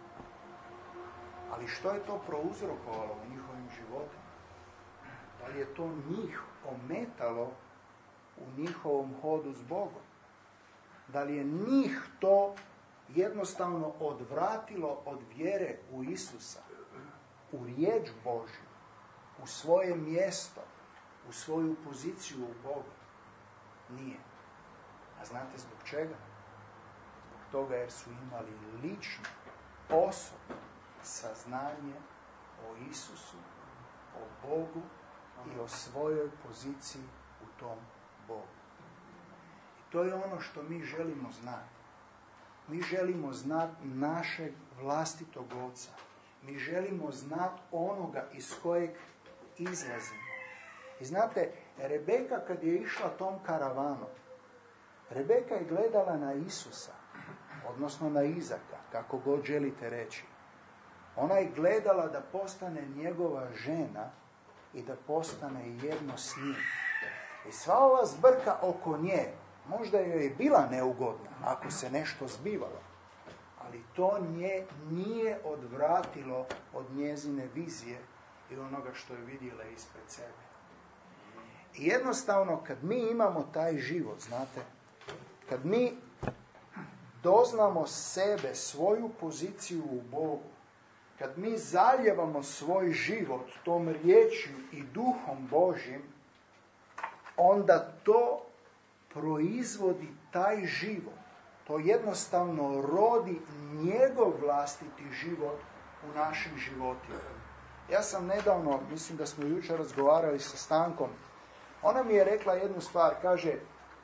Ali što je to prouzrokovalo u njihovim životima? Da li je to njih ometalo u njihovom hodu s Bogom? Da li je njih to jednostavno odvratilo od vjere u Isusa, u riječ Božju, u svoje mjesto, u svoju poziciju u Bogu? Nije. A znate zbog čega? Zbog toga jer su imali lično, osobno saznanje o Isusu, o Bogu i o svojoj poziciji u tom Bogu. I to je ono što mi želimo znati. Mi želimo znati našeg vlastitog Oca. Mi želimo znati onoga iz kojeg izlazimo. I znate, Rebeka kad je išla tom karavanom, Rebeka je gledala na Isusa, odnosno na Izaka, kako god želite reći. Ona je gledala da postane njegova žena i da postane jedno s njim. I sva ova zbrka oko nje, možda joj je bila neugodna ako se nešto zbivalo, ali to nje nije odvratilo od njezine vizije i onoga što je vidjela ispred sebe. I jednostavno, kad mi imamo taj život, znate, kad mi doznamo sebe, svoju poziciju u Bogu, kad mi zaljevamo svoj život tom riječju i duhom Božjim, onda to proizvodi taj život. To jednostavno rodi njegov vlastiti život u našim životima. Ja sam nedavno, mislim da smo jučer razgovarali sa Stankom, ona mi je rekla jednu stvar, kaže,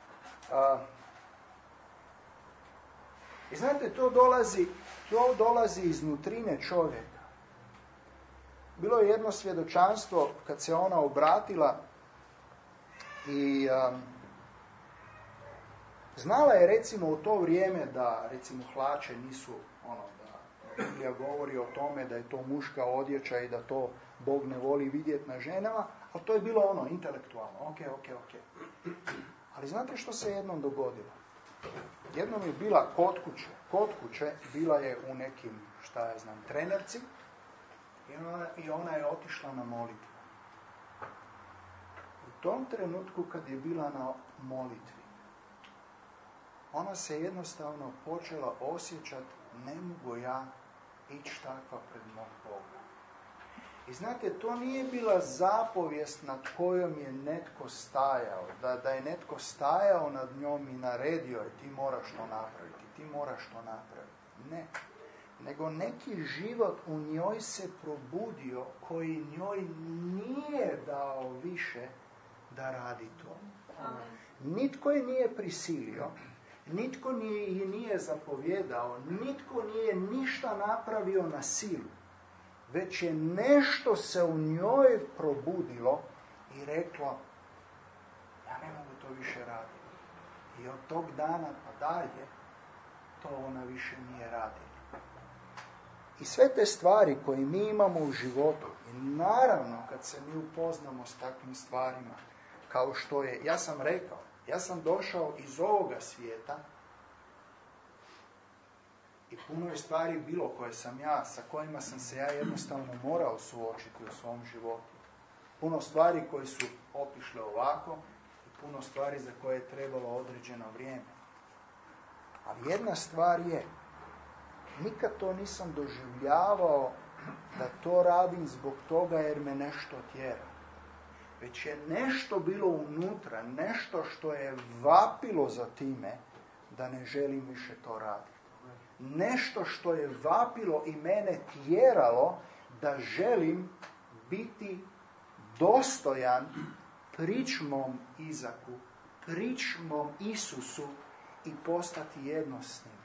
i znate, to dolazi iznutrine čovjeka. Bilo je jedno svjedočanstvo kad se ona obratila i znala je recimo u to vrijeme da recimo hlače nisu da Biblija govori o tome da je to muška odjeća i da to Bog ne voli vidjeti na ženama, ali to je bilo intelektualno, ok. Ali znate što se jednom dogodilo? Jednom je bila kod kuće, bila je u nekim, trenerci i ona je otišla na molitvu. U tom trenutku kad je bila na molitvi, ona se jednostavno počela osjećati, ne mogu ja ići takva pred mog Boga. I znate, to nije bila zapovijest nad kojom je netko stajao, da je netko stajao nad njom i naredio je ti moraš to napraviti. Ne. Nego neki život u njoj se probudio koji njoj nije dao više da radi to. Nitko je nije prisilio, nitko je nije zapovjedao, nitko nije ništa napravio na silu. Već je nešto se u njoj probudilo i reklo, ja ne mogu to više raditi. I od tog dana pa dalje, to ona više nije radila. I sve te stvari koje mi imamo u životu, i naravno kad se mi upoznamo s takvim stvarima, kao što je, ja sam rekao, ja sam došao iz ovoga svijeta, i puno je stvari bilo sa kojima sam se ja jednostavno morao suočiti u svom životu. Puno stvari koje su otišle ovako i puno stvari za koje je trebalo određeno vrijeme. Ali jedna stvar je, nikad to nisam doživljavao da to radim zbog toga jer me nešto tjera. Već je nešto bilo unutra, nešto što je vapilo za time da ne želim više to raditi. Nešto što je vapilo i mene tjeralo da želim biti dostojan pričmom Izaku, pričmom Isusu i postati jedno s njim.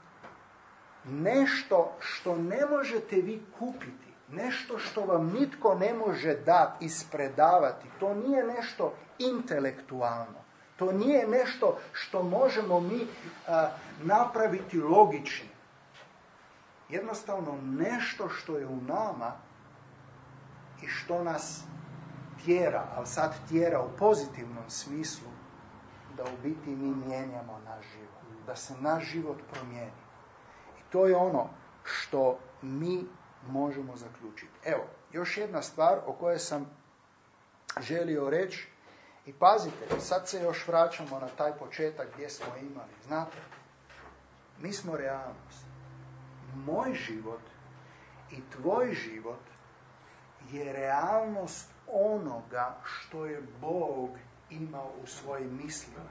Nešto što ne možete vi kupiti, nešto što vam nitko ne može dati, ispredavati, to nije nešto intelektualno. To nije nešto što možemo mi napraviti logično. Jednostavno nešto što je u nama i što nas tjera, ali sad tjera u pozitivnom smislu, da u biti mi mijenjamo naš život. Da se naš život promijeni. I to je ono što mi možemo zaključiti. Evo, još jedna stvar o kojoj sam želio reći. I pazite, sad se još vraćamo na taj početak gdje smo imali. Znate, mi smo realnost. Moj život i tvoj život je realnost onoga što je Bog imao u svojim mislima.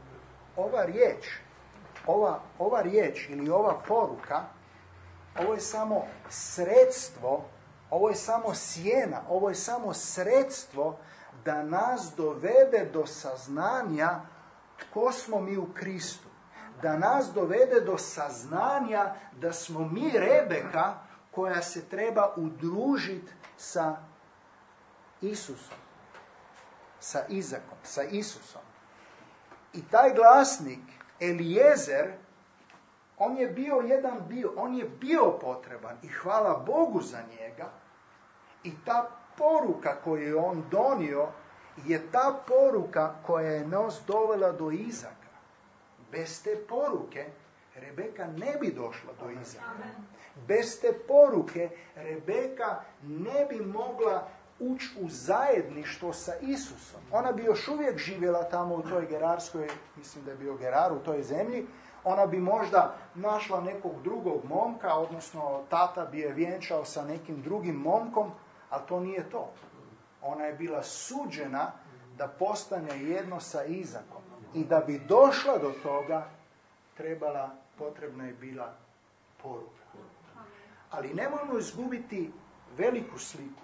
Ova riječ ili ova poruka, ovo je samo sredstvo, ovo je samo sjena, ovo je samo sredstvo da nas dovede do saznanja tko smo mi u Kristu. Da nas dovede do saznanja da smo mi Rebeka koja se treba udružiti sa Isusom. Sa Izakom, sa Isusom. I taj glasnik, Eliezer, on je bio potreban i hvala Bogu za njega. I ta poruka koju je on donio je ta poruka koja je nas dovela do Izaka. Bez te poruke Rebeka ne bi došla do Izaka. Bez te poruke Rebeka ne bi mogla ući u zajedništvo sa Isusom. Ona bi još uvijek živjela tamo u toj gerarskoj, mislim da je bio Gerar, u toj zemlji. Ona bi možda našla nekog drugog momka, odnosno tata bi je vjenčao sa nekim drugim momkom, ali to nije to. Ona je bila suđena da postane jedno sa Izakom. I da bi došla do toga, potrebna je bila poruka. Ali nemojmo izgubiti veliku sliku.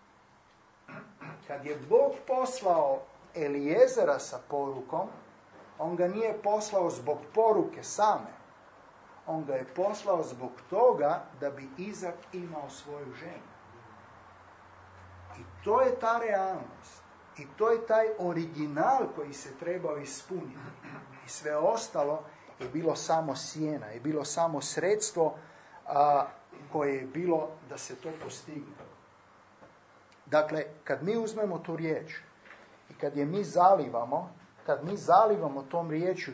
Kad je Bog poslao Elijezera sa porukom, on ga nije poslao zbog poruke same. On ga je poslao zbog toga da bi Izak imao svoju ženu. I to je ta realnost. I to je taj original koji se trebao ispuniti. I sve ostalo je bilo samo sjena, je bilo samo sredstvo koje je bilo da se to postigne. Dakle, kad mi uzmemo tu riječ i kad mi zalivamo tom riječju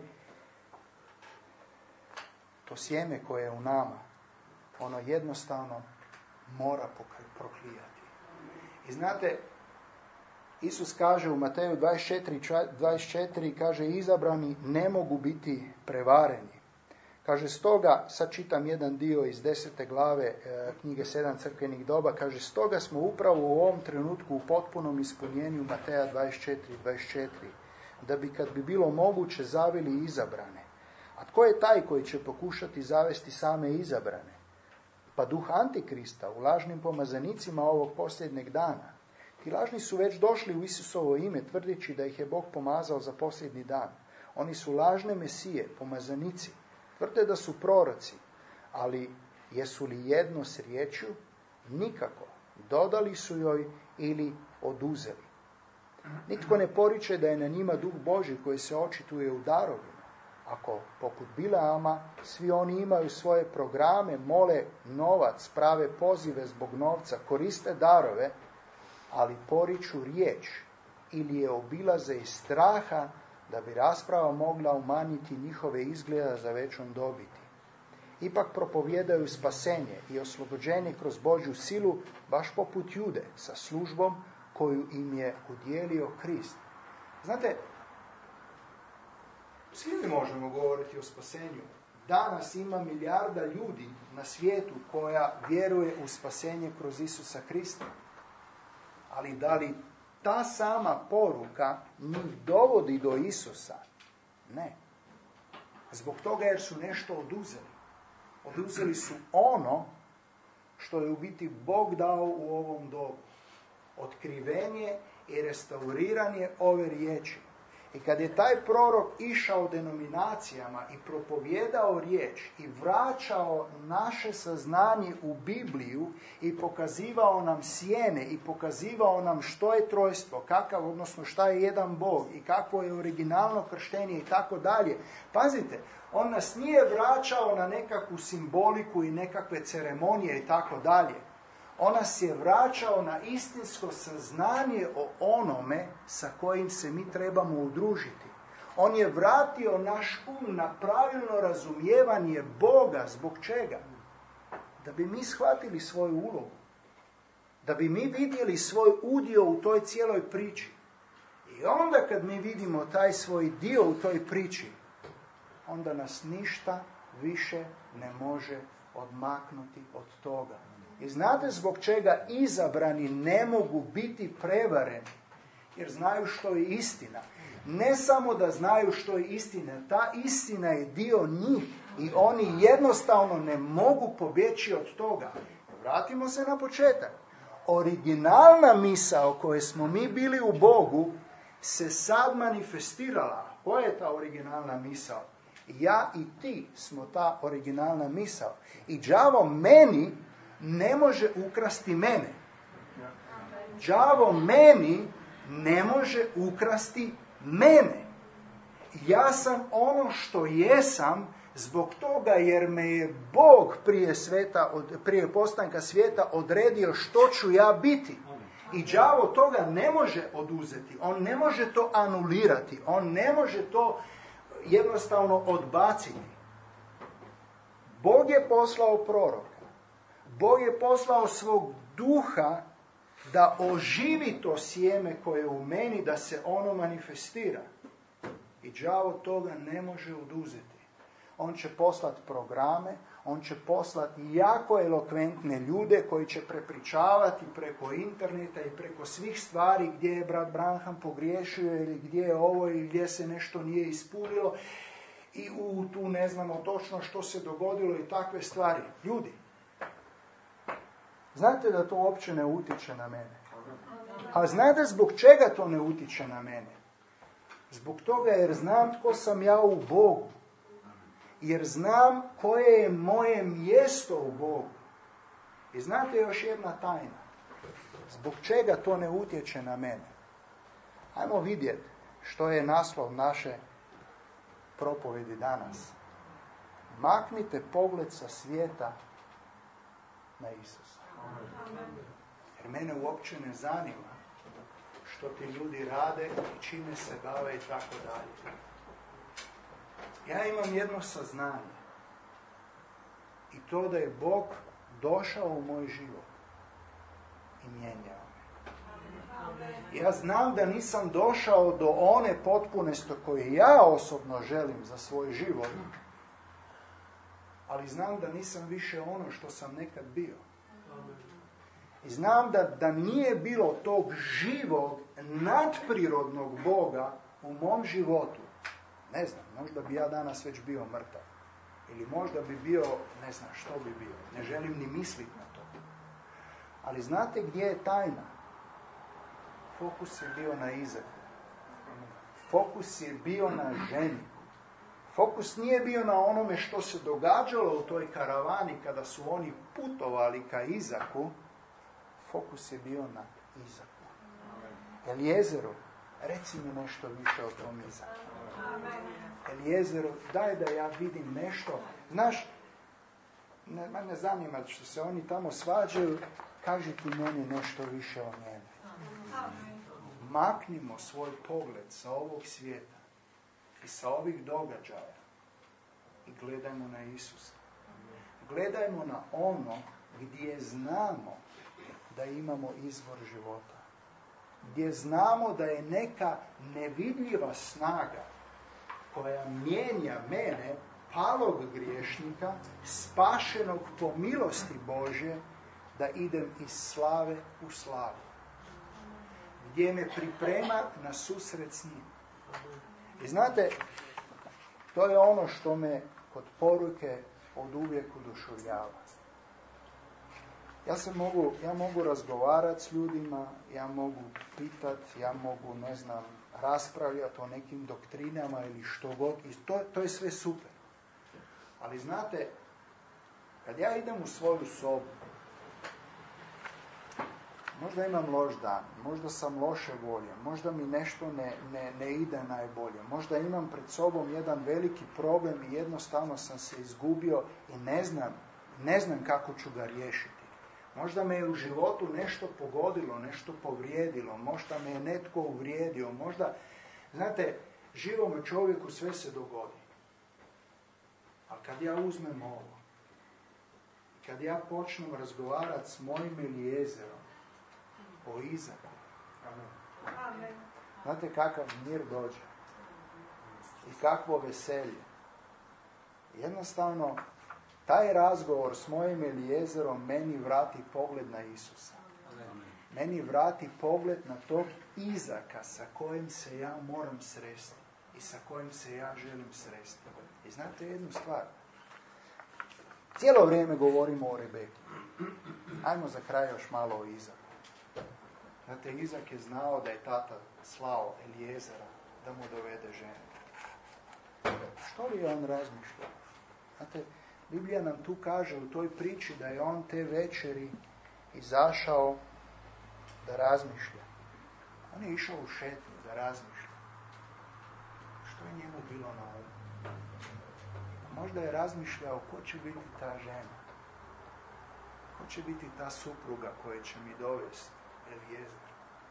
to sjeme koje je u nama, ono jednostavno mora proklijati. I znate, Isus kaže u Mateju 24, kaže, izabrani ne mogu biti prevareni. Kaže, stoga, sad čitam jedan dio iz 10. glave knjige 7 crkvenih doba, kaže, stoga smo upravo u ovom trenutku u potpunom ispunjenju Mateja 24, da bi kad bi bilo moguće zavili izabrane. A tko je taj koji će pokušati zavesti same izabrane? Pa duh Antikrista u lažnim pomazanicima ovog posljednjeg dana. Ti lažni su već došli u Isusovo ime, tvrdeći da ih je Bog pomazao za posljednji dan. Oni su lažne mesije, pomazanici. Tvrde da su proroci, ali jesu li jedno s riječju? Nikako. Dodali su joj ili oduzeli. Nitko ne poriče da je na njima duh Božji koji se očituje u darovima. Ako, poput Bileama, svi oni imaju svoje programe, mole novac, prave pozive zbog novca, koriste darove, ali poriču riječ ili je obilaze iz straha da bi rasprava mogla umanjiti njihove izgleda za većom dobiti. Ipak propovijedaju spasenje i oslobođenje kroz Božju silu, baš poput Jude, sa službom koju im je udjelio Krist. Znate, svi mi možemo govoriti o spasenju. Danas ima milijarda ljudi na svijetu koja vjeruje u spasenje kroz Isusa Krista. Ali da li ta sama poruka njih dovodi do Isusa? Ne. Zbog toga jer su nešto oduzeli. Oduzeli su ono što je u biti Bog dao u ovom dobu. Otkrivenje i restauriranje ove riječi. I kad je taj prorok išao denominacijama i propovijedao riječ i vraćao naše saznanje u Bibliju i pokazivao nam sjene i pokazivao nam što je trojstvo, odnosno šta je jedan Bog i kakvo je originalno krštenje i tako dalje. Pazite, on nas nije vraćao na nekakvu simboliku i nekakve ceremonije i tako dalje. On nas je vraćao na istinsko saznanje o onome sa kojim se mi trebamo udružiti. On je vratio naš um na pravilno razumijevanje Boga. Zbog čega? Da bi mi shvatili svoju ulogu. Da bi mi vidjeli svoj udio u toj cijeloj priči. I onda kad mi vidimo taj svoj dio u toj priči, onda nas ništa više ne može odmaknuti od toga. I znate zbog čega izabrani ne mogu biti prevareni? Jer znaju što je istina. Ne samo da znaju što je istina, ta istina je dio njih i oni jednostavno ne mogu pobjeći od toga. Vratimo se na početak. Originalna misao o kojoj smo mi bili u Bogu se sad manifestirala. Koja je ta originalna misao? Ja i ti smo ta originalna misao. I đavo meni ne može ukrasti mene. Đavo meni ne može ukrasti mene. Ja sam ono što jesam zbog toga jer me je Bog prije postanka svijeta odredio što ću ja biti. I đavo toga ne može oduzeti. On ne može to anulirati. On ne može to jednostavno odbaciti. Bog je poslao proroka. Bog je poslao svog duha da oživi to sjeme koje je u meni, da se ono manifestira. I đavo toga ne može oduzeti. On će poslati programe, on će poslati jako elokventne ljude koji će prepričavati preko interneta i preko svih stvari gdje je brat Branham pogriješio ili gdje je ovo ili gdje se nešto nije ispunilo i tu ne znamo točno što se dogodilo i takve stvari. Ljudi, znate da to uopće ne utječe na mene. A znate zbog čega to ne utječe na mene? Zbog toga jer znam tko sam ja u Bogu. Jer znam koje je moje mjesto u Bogu. I znate još jedna tajna. Zbog čega to ne utječe na mene? Ajmo vidjeti što je naslov naše propovedi danas. Maknite pogled sa svijeta na Isusa. Jer mene uopće ne zanima što ti ljudi rade i čime se bave i tako dalje. Ja imam jedno saznanje. I to da je Bog došao u moj život i mijenjao me. Ja znam da nisam došao do one potpunosti koje ja osobno želim za svoj život, ali znam da nisam više ono što sam nekad bio. I znam da nije bilo tog živog, nadprirodnog Boga u mom životu. Ne znam, možda bi ja danas već bio mrtav. Ili možda bi bio, ne znam što bi bio. Ne želim ni misliti na to. Ali znate gdje je tajna? Fokus je bio na Izaku. Fokus je bio na ženi. Fokus nije bio na onome što se događalo u toj karavani kada su oni putovali ka Izaku. Fokus je bio na Izaku. Eliezeru, reci mi nešto više o tom Izaku. Elijezeru, daj da ja vidim nešto. Znaš, ne zanima što se oni tamo svađaju, kaži ti meni nešto više o njemu. Maknimo svoj pogled sa ovog svijeta i sa ovih događaja i gledajmo na Isusa. Gledajmo na ono gdje znamo da imamo izvor života. Gdje znamo da je neka nevidljiva snaga koja mijenja mene, palog griješnika, spašenog po milosti Božje, da idem iz slave u slavu. Gdje me priprema na susret s njim. I znate, to je ono što me kod poruke od uvijek oduševljava. Ja mogu razgovarati s ljudima, ja mogu pitati, ja mogu, raspravljati o nekim doktrinama ili što god. I to je sve super. Ali znate, kad ja idem u svoju sobu, možda imam loš dan, možda sam loše volje, možda mi nešto ne ide najbolje, možda imam pred sobom jedan veliki problem i jednostavno sam se izgubio i ne znam kako ću ga riješiti. Možda me je u životu nešto pogodilo, nešto povrijedilo, možda me je netko uvrijedio, možda, znate, živome čovjeku sve se dogodi. Ali kad ja uzmem ovo, kad ja počnem razgovarati s mojim Eliezerom o Izaku, znate kakav mir dođe i kakvo veselje. Jednostavno, Taj razgovor s mojim Elijezerom meni vrati pogled na Isusa. Meni vrati pogled na tog Izaka sa kojim se ja moram sresti i sa kojim se ja želim sresti. I znate jednu stvar? Cijelo vrijeme govorimo o Rebeki. Ajmo za kraj još malo o Izaku. Znate, Izak je znao da je tata slao Elijezera da mu dovede ženu. Što li je on razmišljao? Znate, Biblija nam tu kaže u toj priči da je on te večeri izašao da razmišlja. On je išao u šetnju da razmišlja. Što je njemu bilo na umu? Možda je razmišljao ko će biti ta žena. Ko će biti ta supruga koja će mi dovesti Elijezer.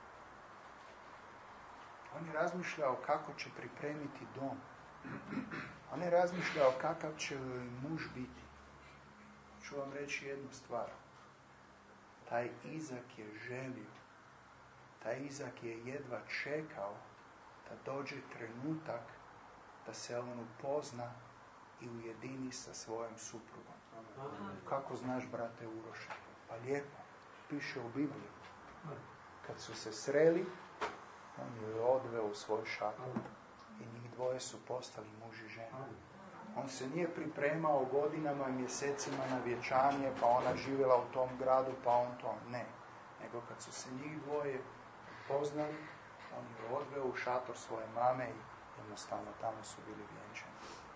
On je razmišljao kako će pripremiti dom. On je razmišljao kakav će muž biti. Ću vam reći jednu stvar. Taj Izak je želio. Taj Izak je jedva čekao da dođe trenutak da se on upozna i ujedini sa svojom suprugom. Kako znaš, brate Uroše? Pa lijepo. Piše u Bibliji. Kad su se sreli, on ju je odveo u svoj šator. I njih dvoje su postali muž i žena. On se nije pripremao godinama i mjesecima na vjenčanje, pa ona živjela u tom gradu, pa on to. Ne. Nego kad su se njih dvoje poznali, on ju je odveo u šator svoje mame i jednostavno tamo su bili vjenčani.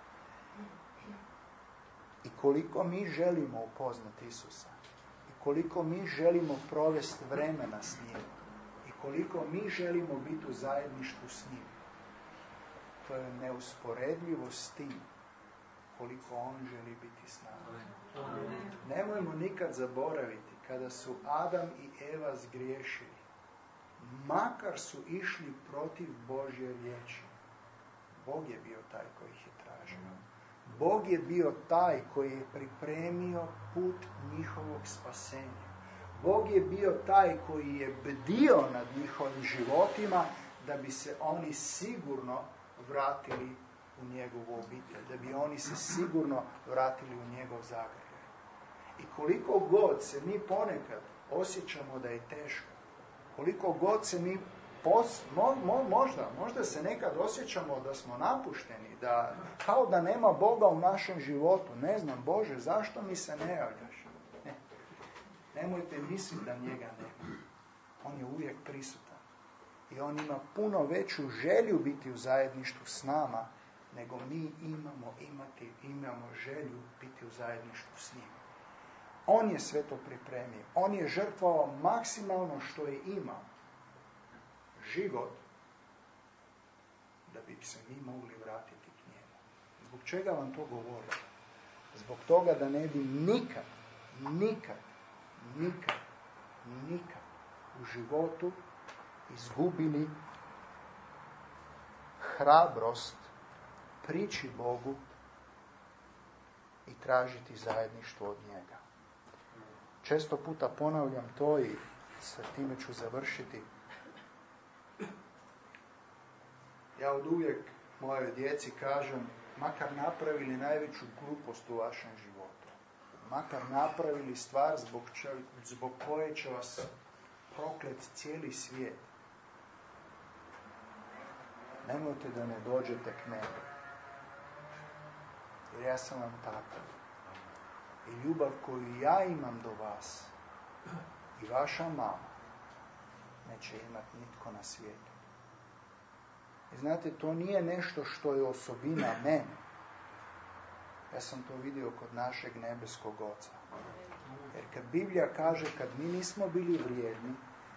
I koliko mi želimo upoznati Isusa, i koliko mi želimo provesti vremena s njim, i koliko mi želimo biti u zajedništvu s njim, to je neusporedljivo s tim koliko on želi biti s nama. Nemojmo nikad zaboraviti kada su Adam i Eva zgriješili, makar su išli protiv Božje riječi, Bog je bio taj koji ih je tražio. Bog je bio taj koji je pripremio put njihovog spasenja. Bog je bio taj koji je bdio nad njihovim životima da bi se oni sigurno vratili u njegovu obitelj, da bi oni se sigurno vratili u njegov zagrljaj. I koliko god se mi ponekad osjećamo da je teško, koliko god se mi možda se nekad osjećamo da smo napušteni, da kao da nema Boga u našem životu. Ne znam, Bože, zašto mi se ne javljaš? Ne. Nemojte misliti da njega nema. On je uvijek prisutan. I on ima puno veću želju biti u zajedništvu s nama, nego mi imamo želju biti u zajedništvu s njim. On je sve to pripremio. On je žrtvovao maksimalno što je imao. Život, da bi se mi mogli vratiti k njemu. Zbog čega vam to govorim? Zbog toga da ne bi nikad u životu izgubili hrabrost prići Bogu i tražiti zajedništvo od njega. Često puta ponavljam to i sa time ću završiti. Ja od uvijek mojoj djeci kažem, makar napravili najveću glupost u vašem životu, makar napravili stvar zbog koje će vas proklet cijeli svijet, nemojte da ne dođete k meni. Jer ja sam vam takav. I ljubav koju ja imam do vas i vaša mama neće imati nitko na svijetu. I znate, to nije nešto što je osobina mene. Ja sam to vidio kod našeg nebeskog Oca. Jer kad Biblija kaže kad mi nismo bili vrijedni,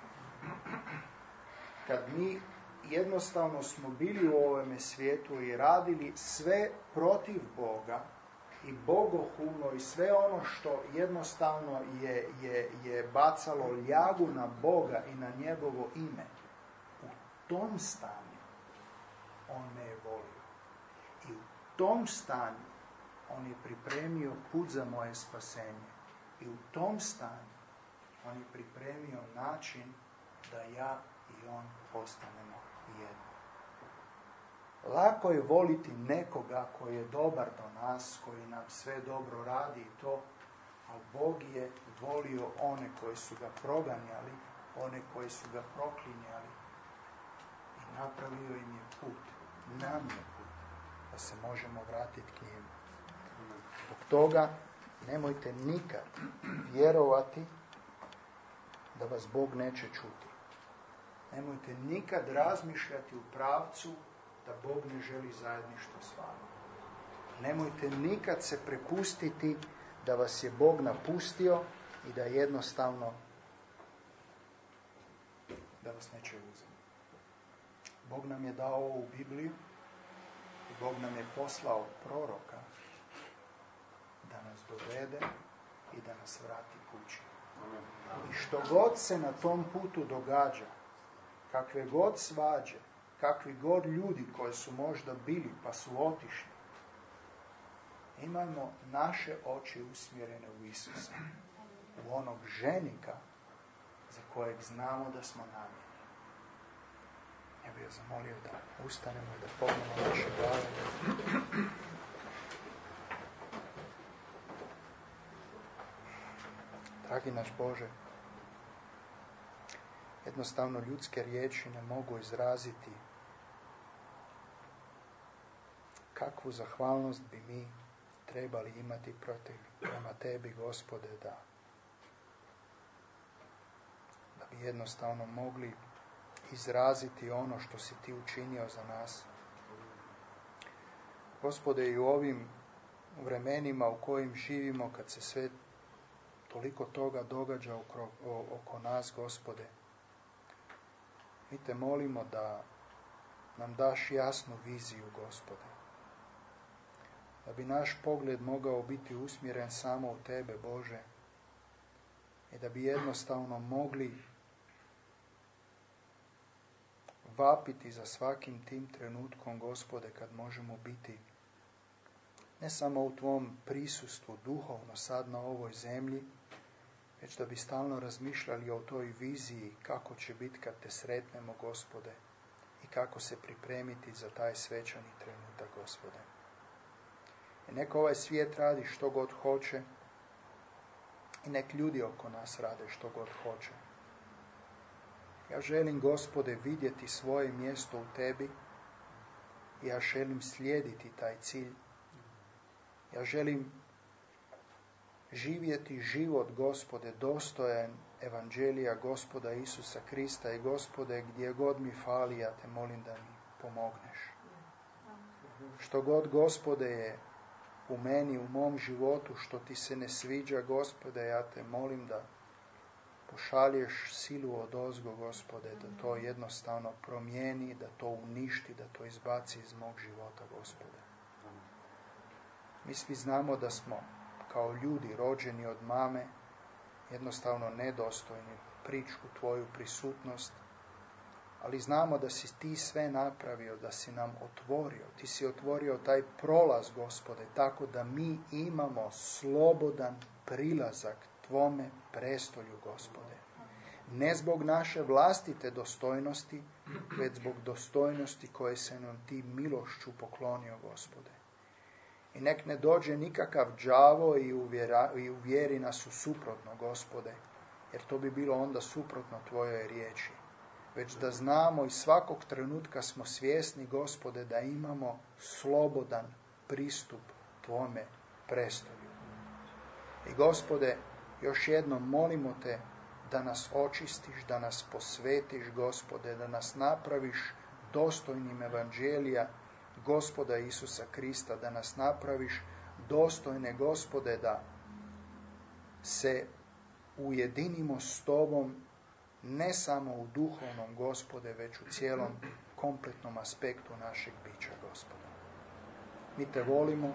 kad mi jednostavno smo bili u ovome svijetu i radili sve protiv Boga i bogohulno i sve ono što jednostavno je bacalo ljagu na Boga i na njegovo ime, u tom stanju on me je volio. I u tom stanju on je pripremio put za moje spasenje. I u tom stanju on je pripremio način da ja i on postanemo jedno. Lako je voliti nekoga koji je dobar do nas, koji nam sve dobro radi i to, ali Bog je volio one koji su ga proganjali, one koji su ga proklinjali i napravio im je put, nam je put, da se možemo vratiti k njemu. Zbog toga nemojte nikad vjerovati da vas Bog neće čuti. Nemojte nikad razmišljati u pravcu da Bog ne želi zajedništvo s vama. Nemojte nikad se prepustiti da vas je Bog napustio i da jednostavno da vas neće uzeti. Bog nam je dao ovu Bibliju i Bog nam je poslao proroka da nas dovede i da nas vrati kući. I što god se na tom putu događa, kakve god svađe, kakvi god ljudi koji su možda bili pa su otišli, imajmo naše oči usmjerene u Isusa, u onog ženika za kojeg znamo da smo namjerni. Ja bih zamolio da ustanemo i da pognemo naše glave. Dragi naš Bože, jednostavno ljudske riječi ne mogu izraziti kakvu zahvalnost bi mi trebali imati prema Tebi, Gospode, da bi jednostavno mogli izraziti ono što si Ti učinio za nas. Gospode, i u ovim vremenima u kojim živimo, kad se sve toliko toga događa oko nas, Gospode, mi Te molimo da nam daš jasnu viziju, Gospode. Da bi naš pogled mogao biti usmjeren samo u Tebe, Bože, i da bi jednostavno mogli vapiti za svakim tim trenutkom, Gospode, kad možemo biti ne samo u Tvom prisustvu duhovno sad na ovoj zemlji, već da bi stalno razmišljali o toj viziji kako će biti kad Te sretnemo, Gospode, i kako se pripremiti za taj svečani trenutak, Gospode. I neka ovaj svijet radi što god hoće i nek ljudi oko nas rade što god hoće. Ja želim, Gospode, vidjeti svoje mjesto u Tebi. Ja želim slijediti taj cilj. Ja želim živjeti život, Gospode, dostojan evanđelija Gospoda Isusa Krista i Gospode, gdje god mi fali, ja Te molim da mi pomogneš. Što god, Gospode, je u meni, u mom životu, što Ti se ne sviđa, Gospode, ja Te molim da pošalješ silu odozgo, Gospode, da to jednostavno promijeni, da to uništi, da to izbaci iz mog života, Gospode. Mi svi znamo da smo kao ljudi rođeni od mame jednostavno nedostojni priču Tvoju prisutnost, ali znamo da si Ti sve napravio, da si nam otvorio. Ti si otvorio taj prolaz, Gospode, tako da mi imamo slobodan prilazak Tvome prestolju, Gospode. Ne zbog naše vlastite dostojnosti, već zbog dostojnosti koje se nam Ti milošću poklonio, Gospode. I nek ne dođe nikakav đavo i uvjeri nas u suprotno, Gospode, jer to bi bilo onda suprotno Tvojoj riječi. Već da znamo i svakog trenutka smo svjesni, Gospode, da imamo slobodan pristup Tvome prestolju. I, Gospode, još jednom molimo Te da nas očistiš, da nas posvetiš, Gospode, da nas napraviš dostojnim evanđelija Gospoda Isusa Krista, da nas napraviš dostojne, Gospode, da se ujedinimo s Tobom ne samo u duhovnom, Gospode, već u cijelom kompletnom aspektu našeg bića, Gospode. Mi Te volimo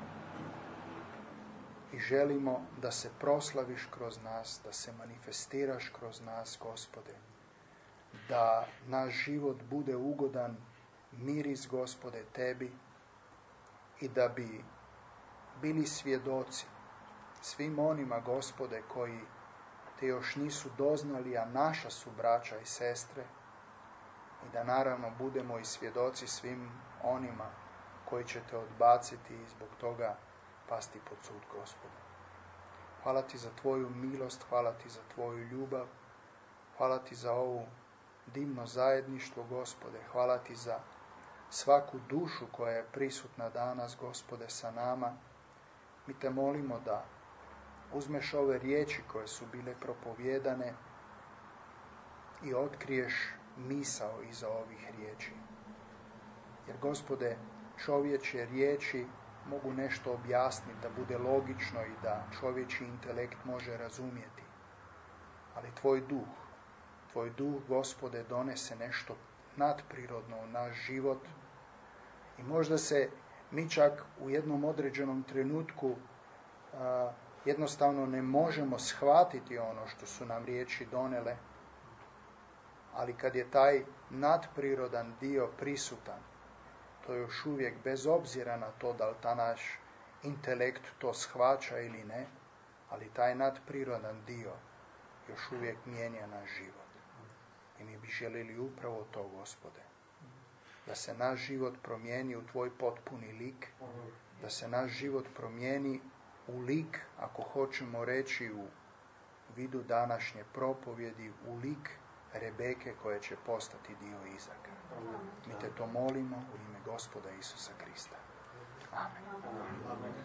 i želimo da se proslaviš kroz nas, da se manifestiraš kroz nas, Gospode, da naš život bude ugodan miris, Gospode, Tebi i da bi bili svjedoci svim onima, Gospode, koji Te još nisu doznali, a naša su braća i sestre, i da naravno budemo i svjedoci svim onima koji će te odbaciti i zbog toga pasti pod sud, Gospode. Hvala ti za tvoju milost, hvala ti za tvoju ljubav, hvala ti za ovu divno zajedništvo, Gospode. Hvala ti za svaku dušu koja je prisutna danas, Gospode, sa nama. Mi te molimo da uzmeš ove riječi koje su bile propovijedane i otkriješ misao iza ovih riječi. Jer, Gospode, čovječje riječi mogu nešto objasniti, da bude logično i da čovječji intelekt može razumjeti. Ali tvoj duh, Gospode, donese nešto nadprirodno u naš život i možda se mi čak u jednom određenom trenutku jednostavno ne možemo shvatiti ono što su nam riječi donele, ali kad je taj nadprirodan dio prisutan, to je još uvijek, bez obzira na to da li ta naš intelekt to shvaća ili ne, ali taj nadprirodan dio još uvijek mijenja naš život. I mi bi željeli upravo to, Gospode, da se naš život promijeni u tvoj potpuni lik, da se naš život promijeni u lik, ako hoćemo reći u vidu današnje propovjedi, u lik Rebeke koja će postati dio Izaka. Mi te to molimo u ime Gospoda Isusa Krista. Amen. Amen.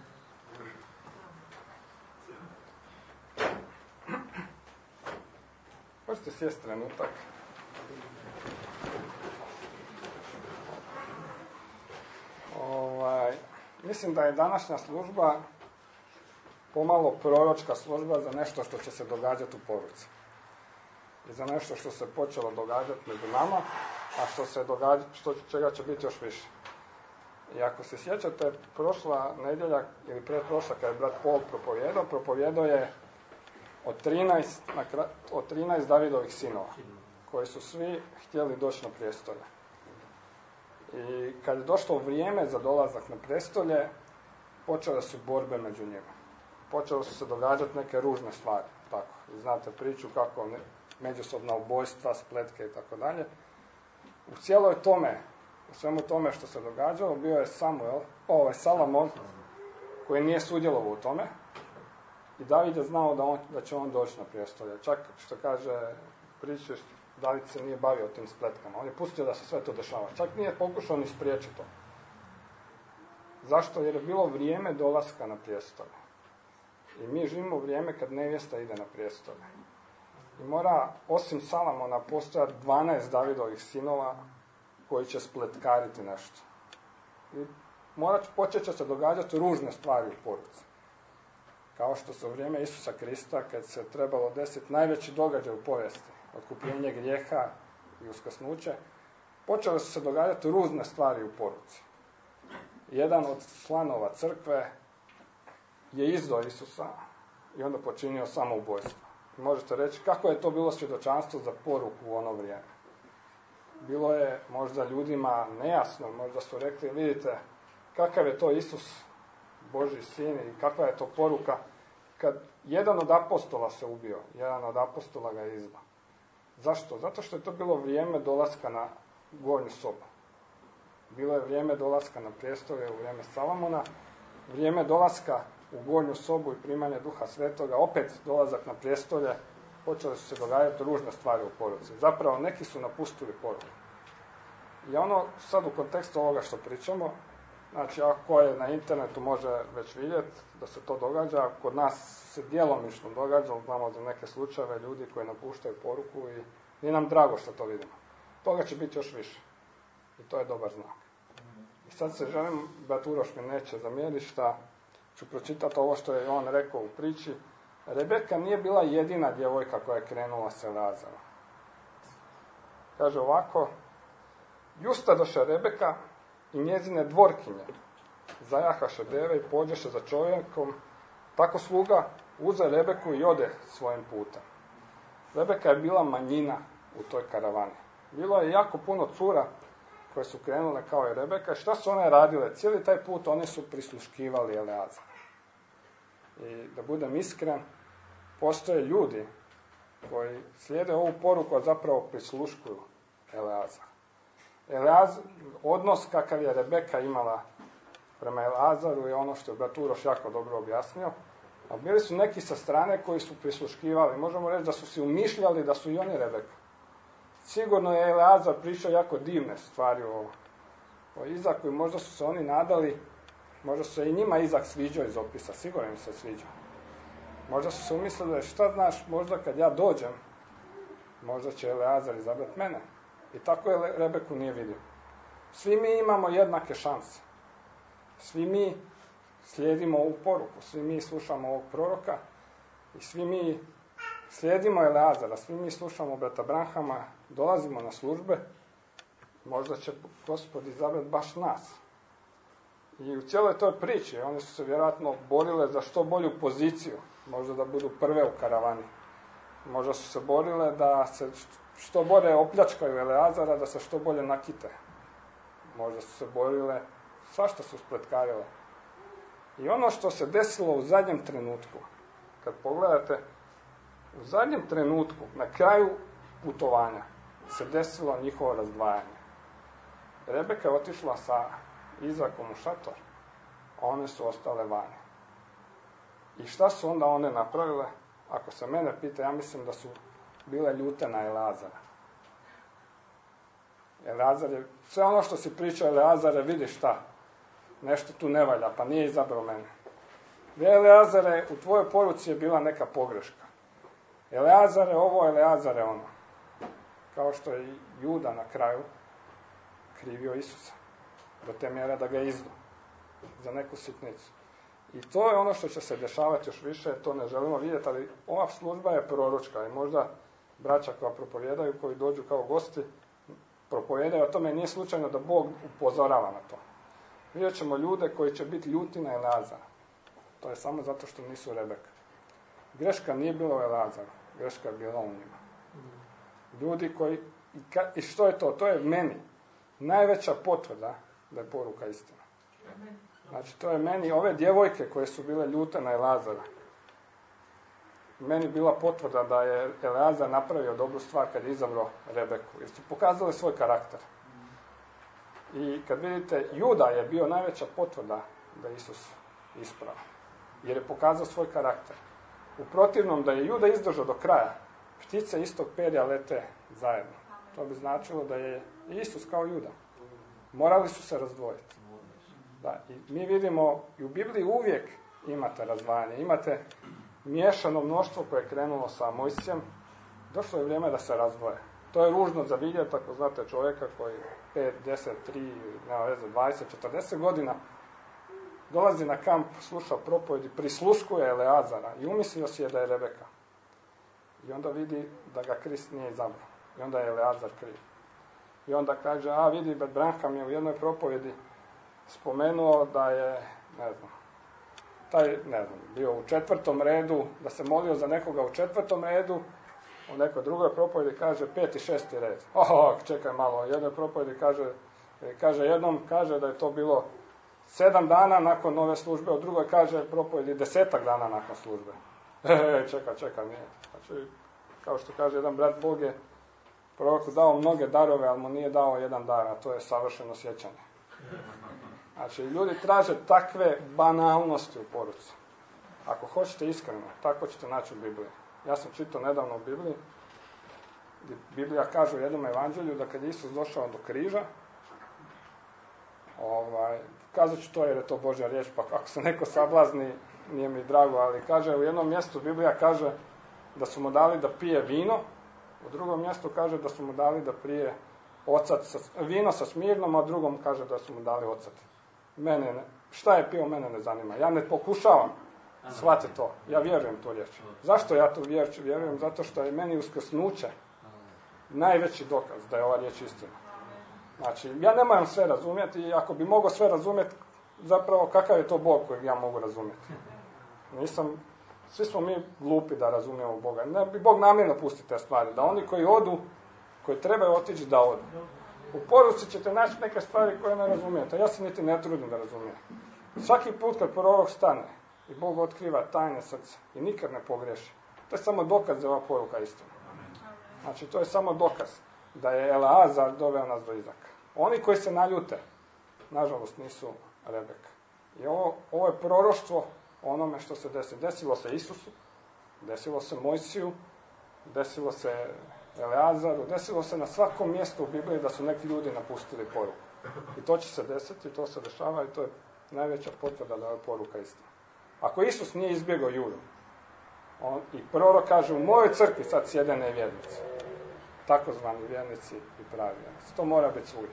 Možete sjesti trenutak. Mislim da je današnja služba pomalo proročka služba za nešto što će se događati u poruci. I za nešto što se počelo događati među nama, a čega će biti još više. I ako se sjećate, prošla nedjelja ili pretprošla kad je brat Paul propovijedao je od 13 Davidovih sinova, koji su svi htjeli doći na prijestolje. I kad je došlo vrijeme za dolazak na prijestolje, počele su borbe među njima. Počelo su se događati neke ružne stvari. Tako. I znate priču kako međusobna ubojstva, spletke i tako dalje. U svemu tome što se događalo, bio je Salamon, koji nije sudjelovao u tome. I David je znao da će on doći na prijestolje. Čak što kaže priče, David se nije bavio tim spletkama. On je pustio da se sve to dešava. Čak nije pokušao ni spriječiti to. Zašto? Jer je bilo vrijeme dolaska na prijestolje. I mi živimo u vrijeme kad nevjesta ide na prijestolje. I mora, osim Salamona, postojati 12 Davidovih sinova koji će spletkariti nešto. I počet će se događati ružne stvari u poruci. Kao što se u vrijeme Isusa Krista, kad se trebalo desiti najveći događaj u povijesti, otkupljenje grijeha i uskrsnuće, počele su se događati ružne stvari u poruci. Jedan od članova crkve je izdao Isusa i onda počinio samoubojstvo. Možete reći kako je to bilo svjedočanstvo za poruku u ono vrijeme. Bilo je možda ljudima nejasno, možda su rekli, vidite, kakav je to Isus, Božji sin, i kakva je to poruka kad jedan od apostola se ubio, jedan od apostola ga je izdao. Zašto? Zato što je to bilo vrijeme dolaska na gornju sobu. Bilo je vrijeme dolaska na prijestolje u vrijeme Salamona, vrijeme dolaska u gornju sobu i primanje Duha Svetoga, opet dolazak na prijestolje, počele su se događati ružne stvari u poruci. Zapravo, neki su napustili poruku. I ono, sad u kontekstu ovoga što pričamo, znači, ako je na internetu može već vidjeti da se to događa, kod nas se djelomično događa, znamo za neke slučajeve ljudi koji napuštaju poruku i nije nam drago što to vidimo. Toga će biti još više. I to je dobar znak. I sad se želim, brat Uroš mi neće zamjeriti šta ću pročitati ovo što je on rekao u priči. Rebeka nije bila jedina djevojka koja je krenula sa Eleazarom. Kaže ovako, justadoše Rebeka i njezine dvorkinje zajahaše deve i pođeše za čovjekom, tako sluga uze Rebeku i ode svojim putem. Rebeka je bila manjina u toj karavani. Bilo je jako puno cura koje su krenule kao i Rebeka. Šta su one radile? Cijeli taj put one su prisluškivali Eleazar. I da budem iskren, postoje ljudi koji slijede ovu poruku, a zapravo prisluškuju Eleazar. Odnos kakav je Rebeka imala prema Eleazaru je ono što je brat Uroš jako dobro objasnio. A bili su neki sa strane koji su prisluškivali. Možemo reći da su si umišljali da su i oni Rebeka. Sigurno je Eleazar pričao jako divne stvari o Izaku i možda su se oni nadali, možda su se i njima Izak sviđao iz opisa, sigurno im se sviđao. Možda su se umislili, šta znaš, možda kad ja dođem, možda će Eleazar izabrat mene. I tako je Rebeku nije vidio. Svi mi imamo jednake šanse. Svi mi slijedimo ovu poruku, svi mi slušamo ovog proroka i svi mi slijedimo Eleazara, svi mi slušamo brata Branhama, dolazimo na službe, možda će Gospod izabrati baš nas. I u cijeloj toj priči, oni su se vjerojatno borile za što bolju poziciju, možda da budu prve u karavani. Možda su se borile da se što bolje opljačkaju Eleazara, da se što bolje nakite. Možda su se borile, svašta su spletkarile. I ono što se desilo u zadnjem trenutku, kad pogledate, u zadnjem trenutku, na kraju putovanja, se desilo njihovo razdvajanje. Rebeka je otišla sa Izakom u šator, a one su ostale vani. I šta su onda one napravile? Ako se mene pita, ja mislim da su bile ljute na Eleazara. Eleazar je, sve ono što si pričao Eleazare, vidi šta, nešto tu ne valja, pa nije izabrao mene. Eleazare, u tvojoj poruci je bila neka pogreška. Eleazare ovo, Eleazare ono. Kao što je i Juda na kraju krivio Isusa. Do te mjere da ga izdu za neku sitnicu. I to je ono što će se dešavati još više, to ne želimo vidjeti, ali ova služba je proročka i možda braća koja propovijedaju, koji dođu kao gosti, propovijedaju o tome, nije slučajno da Bog upozorava na to. Vidjet ćemo ljude koji će biti ljuti na Eleazara. To je samo zato što nisu Rebeka. Greška nije bila u Eleazaru, greška je bila u njima. Ljudi koji, i što je to? To je meni najveća potvrda da je poruka istina. Znači, to je meni, ove djevojke koje su bile ljute na Eleazara, meni bila potvrda da je Eleazar napravio dobru stvar kad je izabrao Rebeku, jer su pokazali svoj karakter. I kad vidite, Juda je bio najveća potvrda da je Isus ispravan, jer je pokazao svoj karakter. U protivnom, da je Juda izdržao do kraja, ptice istog perja lete zajedno. To bi značilo da je Isus kao Juda. Morali su se razdvojiti. Da, i mi vidimo, i u Bibliji uvijek imate razdvajanje, imate miješano mnoštvo koje je krenulo sa Mojsijem, došlo je vrijeme da se razdvoje. To je ružno za vidjeti, ako znate čovjeka koji 5, 10, 3, nema veze, 20, 40 godina dolazi na kamp, sluša propovjedi, prisluškuje Eleazara i umislio si je da je Rebeka. I onda vidi da ga Krist nije izabrao. I onda je Eleazar kriv. I onda kaže, vidi, brat Branham je u jednoj propovjedi spomenuo da je, bio u 4. redu, da se molio za nekoga u 4. redu, u nekoj drugoj propovjedi kaže 5. i 6. red. Čekaj malo, u jednoj propovjedi kaže da je to bilo 7 dana nakon nove službe, u drugoj kaže propovjedi 10 dana nakon službe. Čekaj, nije. Znači, kao što kaže jedan brat, Bog je proroku dao mnoge darove, ali mu nije dao jedan dar, a to je savršeno sjećanje. Znači, ljudi traže takve banalnosti u poruci. Ako hoćete iskreno, tako ćete naći u Bibliji. Ja sam čitao nedavno u Bibliji, gdje Biblija kaže u jednom evanđelju da kad je Isus došao do križa, kazat ću to jer je to Božja riječ, pa ako se neko sablazni, nije mi drago, ali kaže u jednom mjestu, Biblija kaže da su mu dali da pije vino, u drugom mjestu kaže da su mu dali da pije vino sa smirnom, a u drugom kaže da su mu dali ocat. Šta je pio, mene ne zanima. Ja ne pokušavam shvatiti to. Ja vjerujem tu riječ. Zašto ja tu vjerujem? Zato što je meni uskrsnuće najveći dokaz da je ova riječ istina. Znači, ja ne moram sve razumjeti i ako bi mogao sve razumjeti, zapravo kakav je to Bog kojeg ja mogu razumjeti? Svi smo mi glupi da razumijemo Boga. Ne bi Bog namjerno pustiti te stvari. Da oni koji odu, koji trebaju otići, da odu. U poruci ćete naći neke stvari koje ne razumijete. Ja se niti ne trudim da razumijem. Svaki put kad prorok stane i Bog otkriva tajne srca i nikad ne pogriješi, to je samo dokaz da ova poruka istina. Znači, to je samo dokaz da je Eleazar doveo nas do Izaka. Oni koji se naljute, nažalost, nisu Rebeka. I ovo je proroštvo onome što se desi. Desilo se Isusu, desilo se Mojsiju, desilo se Eleazaru, desilo se na svakom mjestu u Bibliji da su neki ljudi napustili poruku. I to će se desiti, to se dešava i to je najveća potvrda da je poruka istina. Ako Isus nije izbjegao Judu, i prorok kaže, u mojoj crkvi sad sjede nevjernici, takozvani vjernici i pravi vjernici. To mora biti svugdje.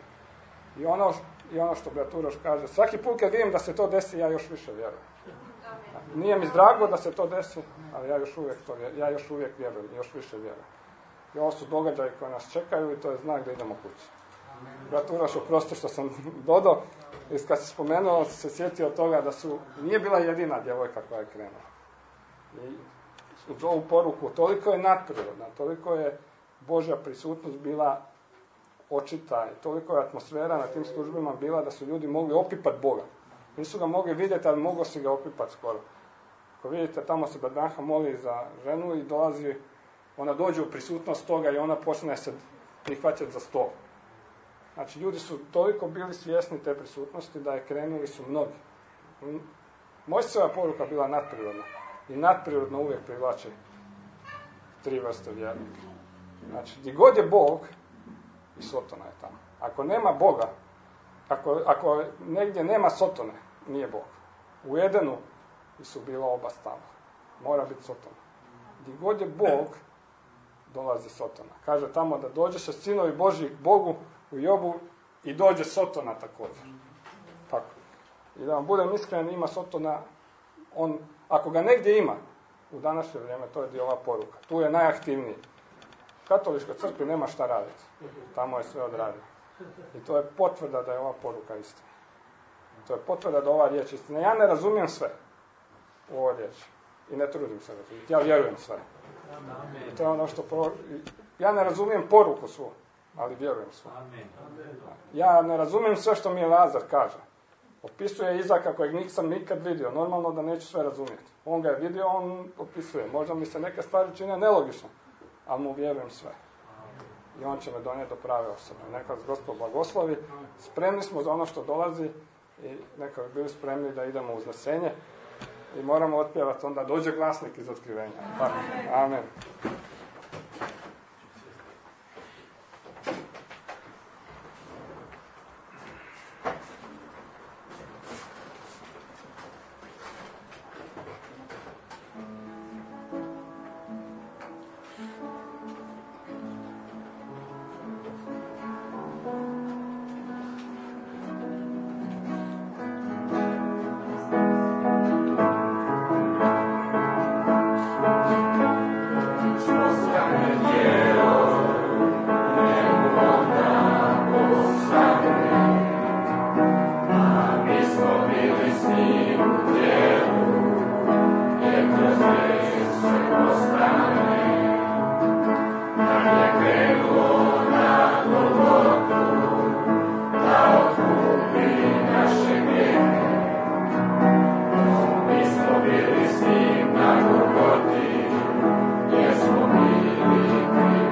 I ono što brat Uroš kaže, svaki put kad vidim da se to desi, ja još više vjerujem. Nije mi drago da se to desi, ali ja još uvijek vjerujem, još više vjerujem. I ovo su događaji koji nas čekaju i to je znak da idemo kući. Brat Uroš, oprosti što sam dodao, i kad se spomenuo, se sjetio toga da nije bila jedina djevojka koja je krenula. I uz ovu poruku toliko je nadprirodna, toliko je Božja prisutnost bila očita i toliko je atmosfera na tim službama bila da su ljudi mogli opipati Boga. Nisu ga mogli vidjeti, ali moglo si ga opipati skoro. Ako vidite, tamo se Branha moli za ženu i ona dođe u prisutnost toga i ona počne se prihvaćati za stol. Znači, ljudi su toliko bili svjesni te prisutnosti da je krenuli su mnogi. Mojsijeva poruka bila nadprirodna. I nadprirodno uvijek privlači 3 vrste vjernika. Znači, gdje god je Bog, i Sotona je tamo. Ako nema Boga, ako negdje nema Sotone, nije Bog. U Edenu su bila oba stava. Mora biti Sotona. Gdje god je Bog, dolazi Sotona. Kaže tamo da dođe se sinovi Božji Bogu u Jobu i dođe Sotona također. Tako. I da vam budem iskren, ima Sotona, ako ga negdje ima, u današnje vrijeme, to je ova poruka. Tu je najaktivniji. U katoličkoj crkvi nema šta raditi. Tamo je sve odradio. I to je potvrda da je ova poruka istina. To je potvrda da ova riječ istina. Ja ne razumijem sve u ovoj riječi. I ne trudim se razumjeti. Ja vjerujem sve. I to je ono što... Ja ne razumijem poruku svu, ali vjerujem sve. Ja ne razumijem sve što mi Lazar kaže. Opisuje Izaka kojeg nisam nikad vidio. Normalno da neću sve razumjeti. On ga je vidio, on opisuje. Možda mi se neke stvari čine nelogično, ali mu vjerujem sve. I on će me donijeti do prave osobe. Neka vas Gospod blagoslovi. Spremni smo za ono što dolazi i neka bi bili spremni da idemo u uznesenje. I moramo otpjevati, onda dođe glasnik iz otkrivenja. Amen. Yes,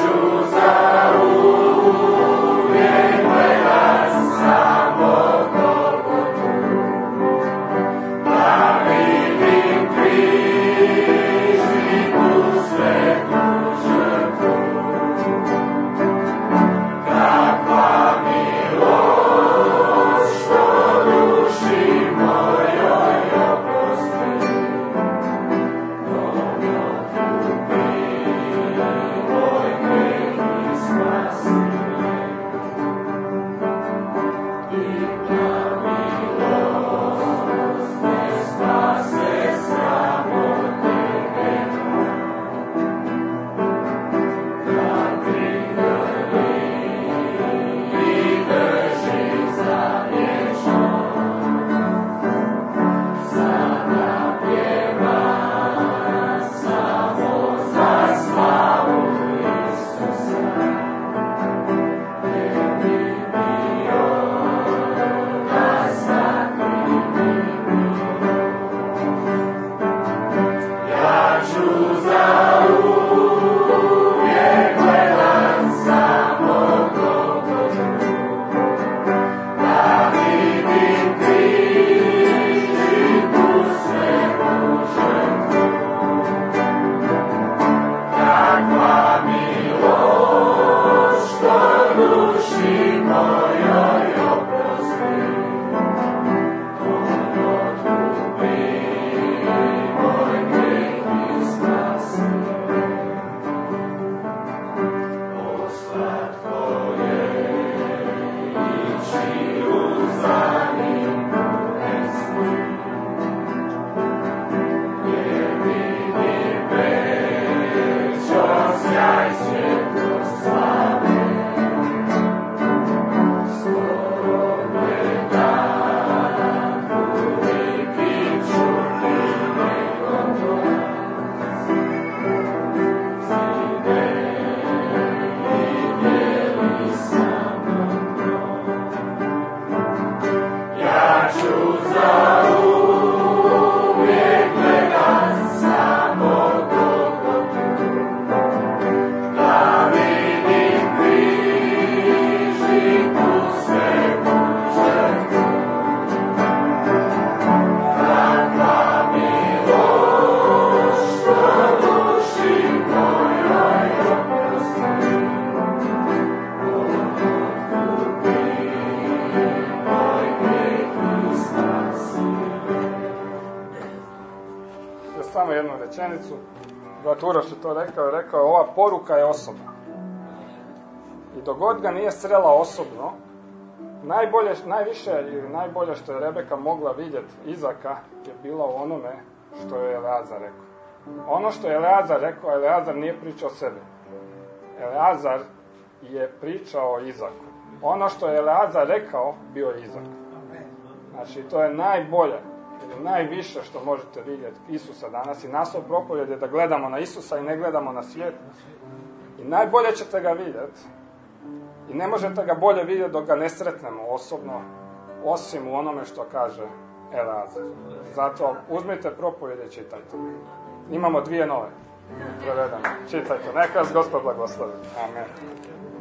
Samo jednu rečenicu. Brat Uroš je to rekao, ova poruka je osobna. I dok god ga nije srela osobno, najbolje što je Rebeka mogla vidjeti Izaka je bilo u onome što je Eleazar rekao. Ono što je Eleazar rekao, Eleazar nije pričao o sebi. Eleazar je pričao o Izaku. Ono što je Eleazar rekao, bio je Izak. Znači, to je najbolje, ili najviše što možete vidjeti Isusa danas. I naslov propovjedi je da gledamo na Isusa i ne gledamo na svijet. I najbolje ćete ga vidjeti. I ne možete ga bolje vidjeti dok ga ne sretnemo osobno, osim u onome što kaže Eleazar. Zato uzmite propovjede i čitajte. Imamo 2 nove prevedene. Čitajte. Neka vas Gospod blagoslovi. Amen.